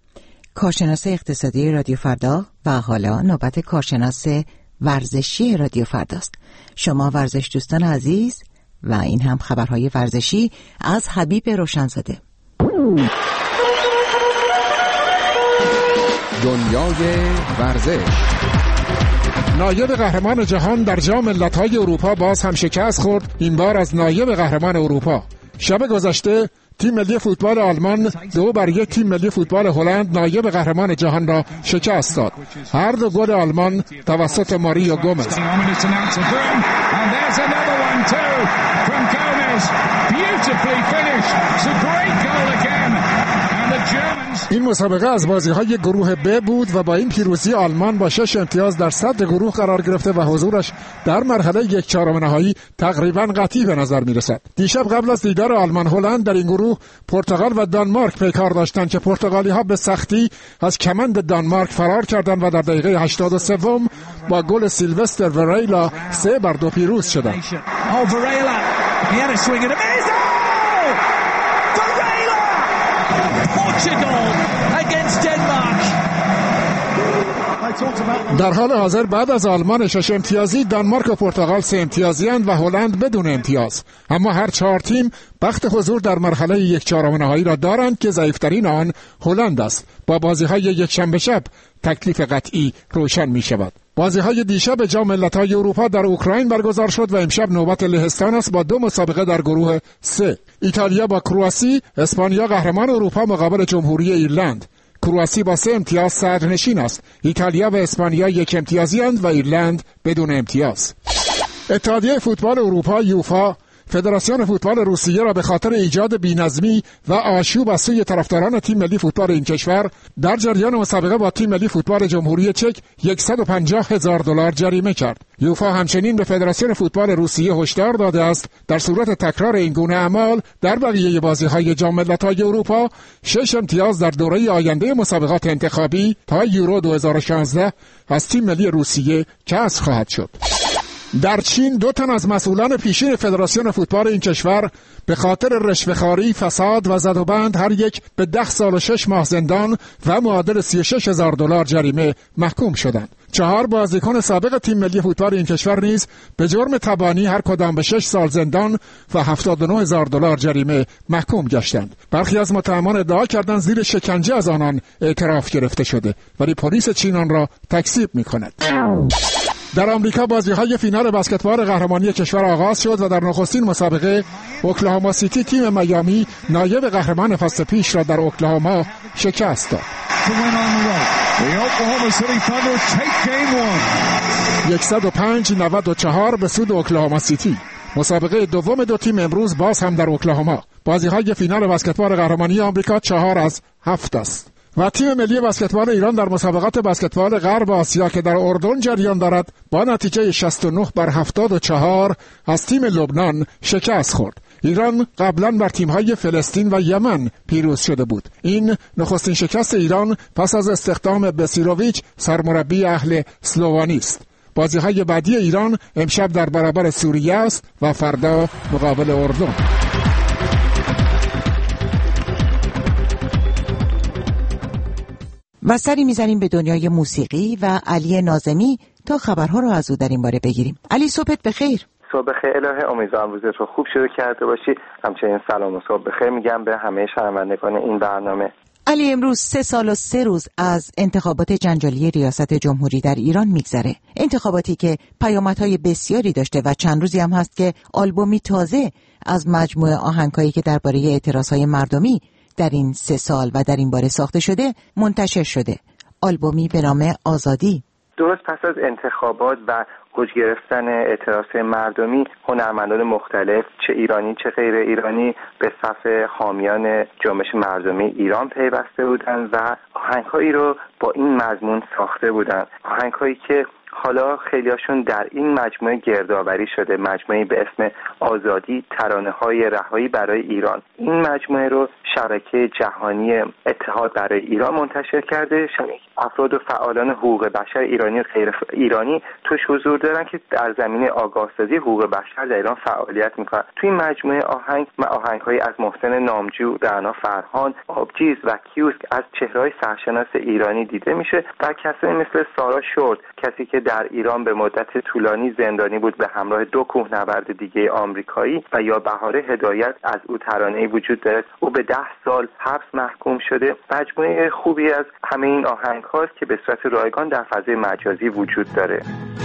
کارشناس اقتصادی رادیو فردا و حالا نوبت کارشناس ورزشی رادیو فرداست. شما ورزش دوستان عزیز و این هم خبرهای ورزشی از حبیب روشنزاده. دنیای ورزش. نایب قهرمان جهان در جام ملت‌های اروپا باز هم شکست خورد، این بار از نایب قهرمان اروپا. شب گذشته تیم ملی فوتبال آلمان دو بر یک تیم ملی فوتبال هلند نایب قهرمان جهان را شکست داد. هر دو گل آلمان توسط ماریو گومز. این مسابقه از بازی‌های گروه ب بود و با این پیروزی آلمان با شش امتیاز در صدر گروه قرار گرفته و حضورش در مرحله یک چهارم نهایی تقریباً قطعی به نظر می‌رسد. دیشب قبل از دیدار آلمان هلند در این گروه پرتغال و دانمارک پیکار داشتند که پرتغالی‌ها به سختی از کمند دانمارک فرار کردند و در دقیقه هشتاد و سه با گل سیلوستر وریلا سه بر دو پیروز شدند. در حال حاضر بعد از آلمان شش امتیازی دانمارک و پرتغال سه امتیازی اند و هلند بدون امتیاز، اما هر چهار تیم بخت حضور در مرحله یک چهارم نهایی را دارند که ضعیف‌ترین آن هلند است. با بازی‌های یک شنبه شب تکلیف قطعی روشن می شود. بازی‌های دیشب جام ملت‌های اروپا در اوکراین برگزار شد و امشب نوبت لهستان است با دو مسابقه در گروه سه. ایتالیا با کرواسی، اسپانیا قهرمان اروپا مقابل جمهوری ایرلند. کرواسی با سه امتیاز صدرنشین است. ایتالیا و اسپانیا یک امتیازی اند و ایرلند بدون امتیاز. اتحادیه فوتبال اروپا یوفا فدراسیون فوتبال روسیه را به خاطر ایجاد بی‌نظمی و آشوب از سوی طرفداران تیم ملی فوتبال این کشور در جریان مسابقه با تیم ملی فوتبال جمهوری چک صد و پنجاه هزار دلار جریمه کرد. یوفا همچنین به فدراسیون فوتبال روسیه هشدار داده است در صورت تکرار این گونه اعمال در بقیه بازی‌های جام ملت‌های اروپا شش امتیاز در دوره آینده مسابقات انتخابی تا یورو دو هزار و شانزده از تیم ملی روسیه کسر خواهد شد. در چین دو تن از مسئولان پیشین فدراسیون فوتبال این کشور به خاطر رشوه‌خواری، فساد و زدوبند هر یک به ده سال و شش ماه زندان و معادل سی و شش هزار دلار جریمه محکوم شدند. چهار بازیکن سابق تیم ملی فوتبال این کشور نیز به جرم تبانی هر کدام به شش سال زندان و هفتاد و نه هزار دلار جریمه محکوم گشتند. برخی از متهمان ادعا کردند زیر شکنجه از آنان اعتراف گرفته شده، ولی پلیس چین آن را تکذیب می‌کند. در آمریکا بازی‌های فینال بسکتبال قهرمانی کشور آغاز شد و در نخستین مسابقه اوکلاهاما سیتی تیم میامی نایب قهرمان فصل پیش را در اوکلاهاما شکست داد. صد و پنج نود و چهار به سود اوکلاهاما سیتی. مسابقه دوم دو تیم امروز باز هم در اوکلاهاما. بازی‌های فینال بسکتبال قهرمانی آمریکا چهار از هفت است. و تیم ملی بسکتبال ایران در مسابقات بسکتبال غرب آسیا که در اردن جریان دارد با نتیجه شصت و نه بر هفتاد و چهار از تیم لبنان شکست خورد. ایران قبلا بر تیم‌های فلسطین و یمن پیروز شده بود. این نخستین شکست ایران پس از استخدام بسیروویچ سرمربی اهل اسلوانی است. بازی‌های بعدی ایران امشب در برابر سوریه است و فردا مقابل اردن. و سری میزنیم به دنیای موسیقی و علی ناظمی تا خبرها رو از او در این باره بگیریم. علی صبحت بخیر. صبح بخیر الهه، امیدوارم روزت رو خوب شروع کرده باشی. همچنین سلام و صبح بخیر میگم به همه شنوندگان این برنامه. علی، امروز سه سال و سه روز از انتخابات جنجالی ریاست جمهوری در ایران میگذره. انتخاباتی که پیامدهای بسیاری داشته و چند روزی هم هست که آلبومی تازه از مجموعه آهنگایی که درباره اعتراضهای مردمی در این سه سال و در این باره ساخته شده منتشر شده. آلبومی به نام آزادی. درست پس از انتخابات و اوج گرفتن اعتراض مردمی، هنرمندان مختلف چه ایرانی چه غیر ایرانی به صف حامیان جنبش مردمی ایران پیوسته بودند و آهنگهایی رو با این مضمون ساخته بودند. آهنگهایی که حالا خیلیاشون در این مجموعه گردآوری شده، مجموعه به اسم آزادی، ترانه‌های رهایی برای ایران. این مجموعه رو شبکه جهانی اتحاد برای ایران منتشر کرده. افراد و فعالان حقوق بشر ایرانی و غیر ایرانی توش حضور دارن که در زمینه آگاهسازی حقوق بشر در ایران فعالیت میکنن. توی این مجموعه آهنگ آهنگ‌هایی از محسن نامجو، رعنا فرهان، آبجیز و کیوسک از چهره‌های سرشناس ایرانی دیده میشه و کسانی مثل سارا شورت، کسی که در ایران به مدت طولانی زندانی بود به همراه دو کوهنورد دیگه آمریکایی، و یا بهاره هدایت از او ترانه‌ای وجود داره. او به ده سال حبس محکوم شده. مجموعه خوبی از همه این آهنگ هاست که به صورت رایگان در فضای مجازی وجود داره.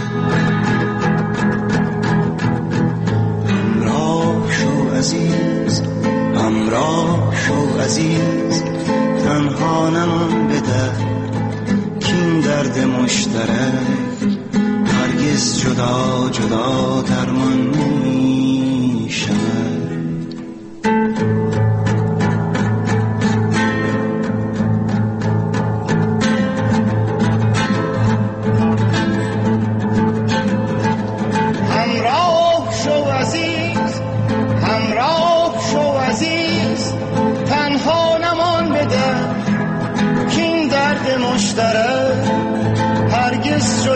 همراه شو عزیز، همراه شو عزیز، تنها نمان بده کین درد مشترک هرگز جدا جدا درمان می شود.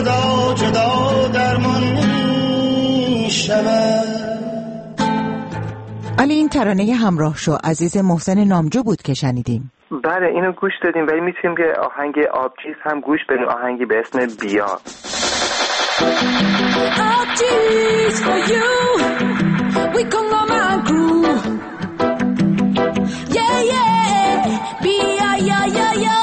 جدا جدا درمان می شود. علی این ترانه همراه شو عزیز محسن نامجو بود که شنیدیم. بله اینو گوش دادیم ولی میتونیم که آهنگ آبجیز هم گوش بدیم، آهنگی به اسم بیا. آبجیز for you we come on my crew yeah yeah bia ya ya ya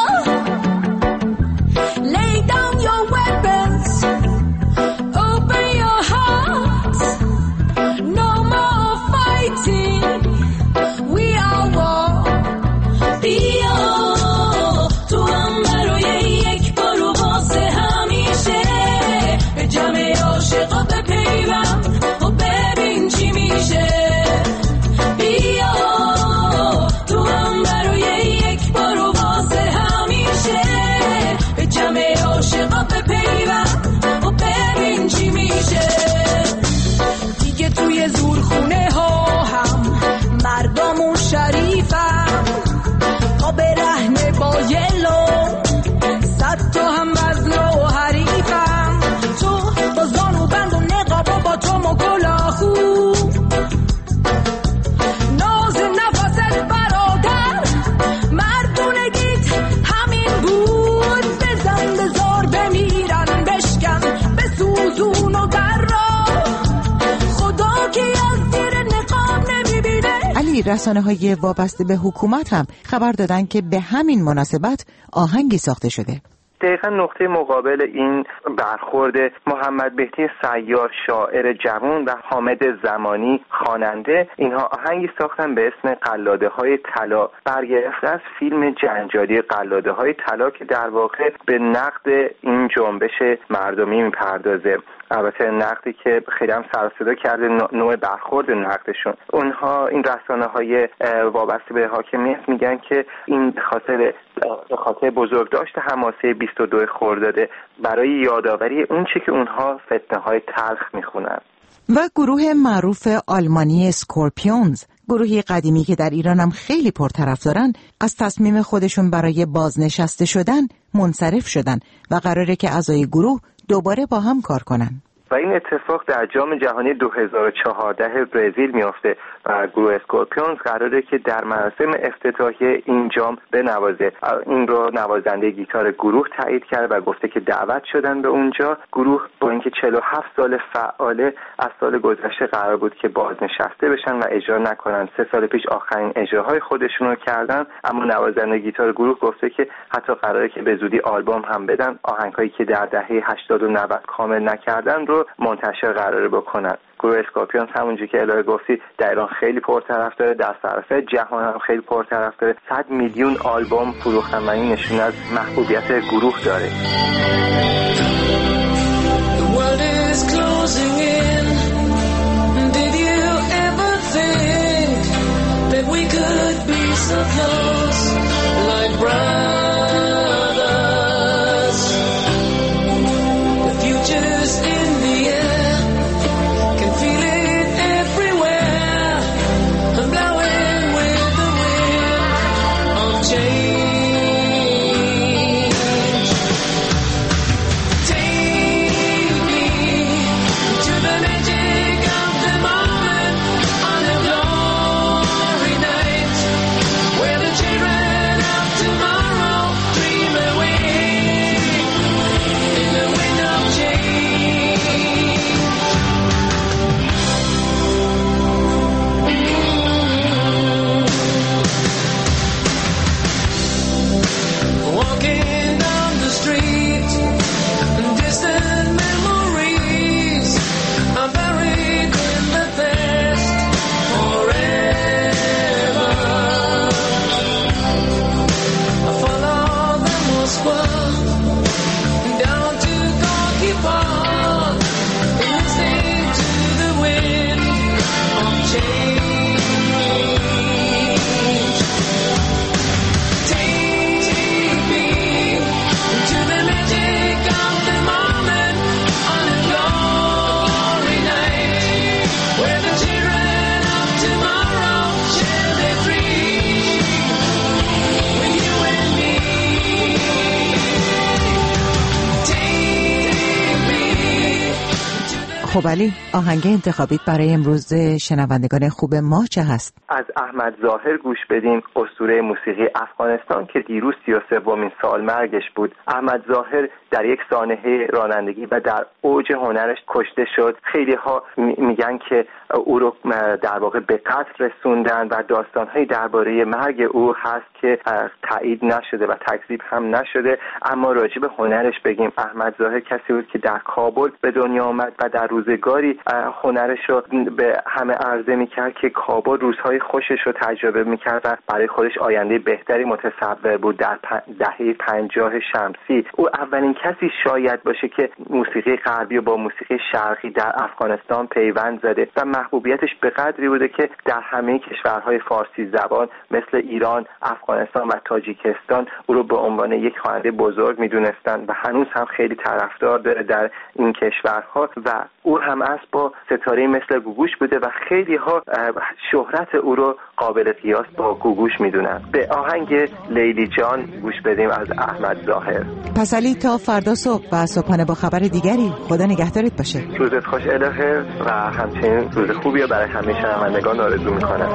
lay down your weapons open your hearts no more fighting we are one bia تو هم برای یک بار و واسه همیشه به جمع عاشقا بپیوند و ببین چی میشه. بیا تو هم برای یک بار و واسه همیشه به جمع عاشقا بپیوند و ببین چی میشه. دیگه توی زورخونه ها هم مردم و شریفم تا به رهنه با یلو صد تا هم وزن و حریفم تو با زانو بند و نقاب و با تو و کلاهو ناز نفست برادر مردونگیت همین بود بزن بزار بمیرن بشکن بسوزون و در را خدا که از زیر نقاب نمیبینه. علی رسانه های وابسته به حکومت هم خبر دادن که به همین مناسبت آهنگی ساخته شده. دقیقا نقطه مقابل این برخورد محمد بهتی سیار شاعر جوان و حامد زمانی خواننده، اینها آهنگی ساختن به اسم قلاده های طلا برگرفته از فیلم جنجالی قلاده های طلا که در واقع به نقد این جنبش مردمی میپردازه. البته نقدی که خیلی هم سر و صدا کرده نوع برخورد نقدشون. اونها این رسانه های وابسته به حاکمیت میگن که این به خاطر به خاطر بزرگداشت حماسه بیست و دو خرداد برای یادآوری اون چه که اونها فتنه های تلخ میخونن. و گروه معروف آلمانی اسکورپیونز، گروهی قدیمی که در ایران هم خیلی پرطرفدارن، از تصمیم خودشون برای بازنشسته شدن منصرف شدن و قراره که اعضای گروه دوباره با هم کار کنن. و این اتفاق در جام جهانی دو هزار و چهارده برزیل میافته و گروه اسکورپیونز قراره که در مراسم افتتاحیه این جام بنوازه. این رو نوازنده گیتار گروه تایید کرده و گفته که دعوت شدن به اونجا. گروه با اینکه چهل و هفت سال فعاله، از سال گذشته قرار بود که بازنشسته بشن و اجرا نکنن. سه سال پیش آخرین اجراهای خودشون رو کردن، اما نوازنده گیتار گروه گفته که حتی قراره که به زودی آلبوم هم بدن، آهنگایی که در دهه هشتاد و نود کامل نکردن رو منتشر قراره بکنن. گروه اسکورپیونز همونجوری که الهه گفتی در ایران خیلی پرطرفدار، در سراسر جهان هم خیلی پرطرفدار، صد میلیون آلبوم فروختن و این نشون از محبوبیت گروه داره. خب علی، آهنگ انتخابیت برای امروز شنوندگان خوب ما چه هست؟ از احمد ظاهر گوش بدیم، اسطوره موسیقی افغانستان که دیروز سی و سومین سال مرگش بود. احمد ظاهر در یک سانحه رانندگی و در اوج هنرش کشته شد. خیلی ها میگن که او رو در واقع به قتل رسوندن و داستانهایی درباره مرگ او هست که تایید نشده و تکذیب هم نشده. اما راجع به هنرش بگیم، احمد ظاهر کسی بود که در کابل به دنیا آمد و در روزگاری هنرش رو به همه عرضه میکرد که کابل روزهای خوشش رو تجربه میکرد و برای خودش آینده بهتری متصور بود. در دهه پنجاه شمسی او اولین کسی شاید باشه که موسیقی غربی و با موسیقی شرقی در افغانستان پیوند زده و محبوبیتش به قدری بوده که در همه کشورهای فارسی زبان مثل ایران، افغانستان و تاجیکستان او رو به عنوان یک خواننده بزرگ میدونستن و هنوز هم خیلی طرفدار داره در این کشورها و او هم از با ستاره مثل گوگوش بوده و خیلی ها شهرت او رو قابل قیاس با گوگوش میدونن. به آهنگ لیلی جان گوش بدیم از احمد ظاهر. پس علی تا فردا صبح و صبحانه با خبر دیگری، خدا نگهدارت باشه. روزت خوش الهه و همچنین روز خوبی رو برای همه شنوندگان آرزو میکنم.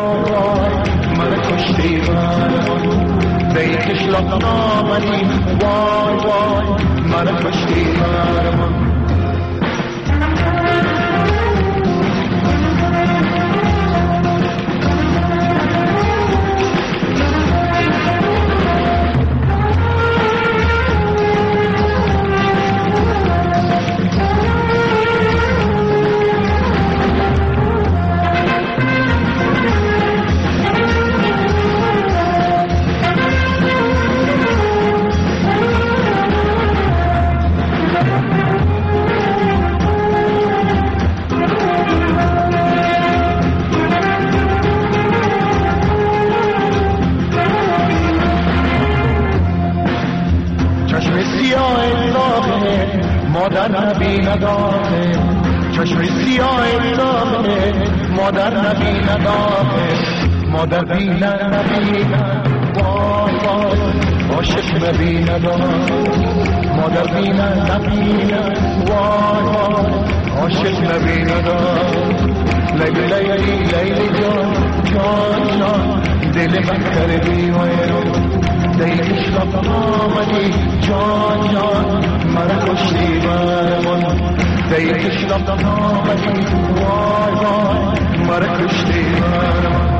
مادر نبی نداره، چشم سیاه داره، مادر نبی نداره، مادر بی نبی وای وای عاشق نبی نداره، مادر بی نبی وای وای عاشق نبی نداره. لیلی لیلی لیلی جان جان جان دل من کردی وای دیگه اشتاق آمدی جان جان مرا کشتی برمان، دیگه اشتاق آمدی وای وای مرا کشتی برمان.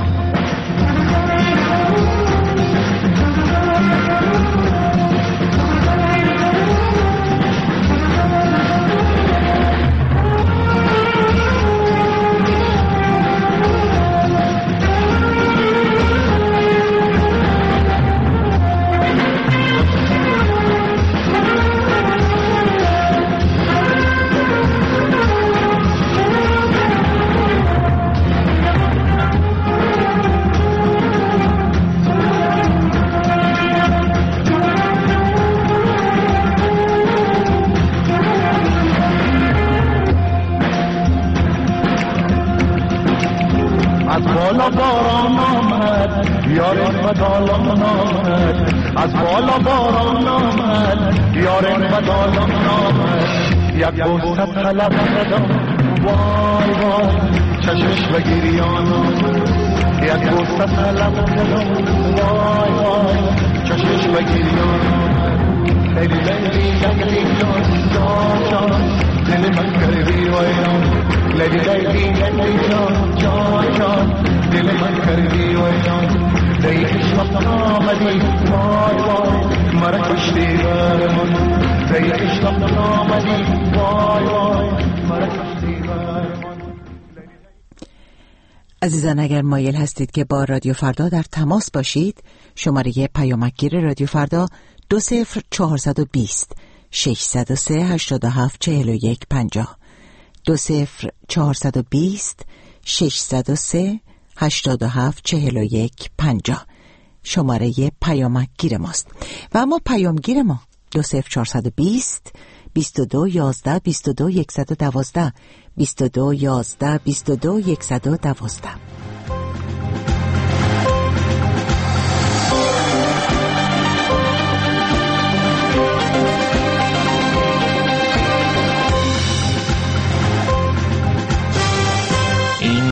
باران آمد یار بدالان آمد، از بالا باران آمد یار بدالان آمد. یک بوسه طلب کردم وای وای چشمش و گریان آمد، یک بوسه طلب کردم وای وای چشمش و گریان آمد. لیلی لیلی لیلی جان جان جان دل من کردی ویران، لیلی لیلی لیلی جان جان جان دل من کردی ویران. دیگه اشتاق آمدی وای وای مرا کشتی برمان، دیگه اشتاق آمدی وای وای مرا کشتی برمان. عزیزان اگر مایل هستید که با رادیو فردا در تماس باشید، شماره پیامکگیر رادیو فردا دو صفر چهارصد و بیست ششصد و سه هشتاد و هفت چهل و یک پنجاه دو صفر چهارصد و بیست ششصد و سه هشتاد و هفت چهل و یک پنجاه شماره پیامکگیر ماست. و اما پیامگیر ما دو صفر چهارصد و بیست بیست و دو یازده بیست و دو صد و دوازده بیست و دو یازده بیست و دو صد و دوازده.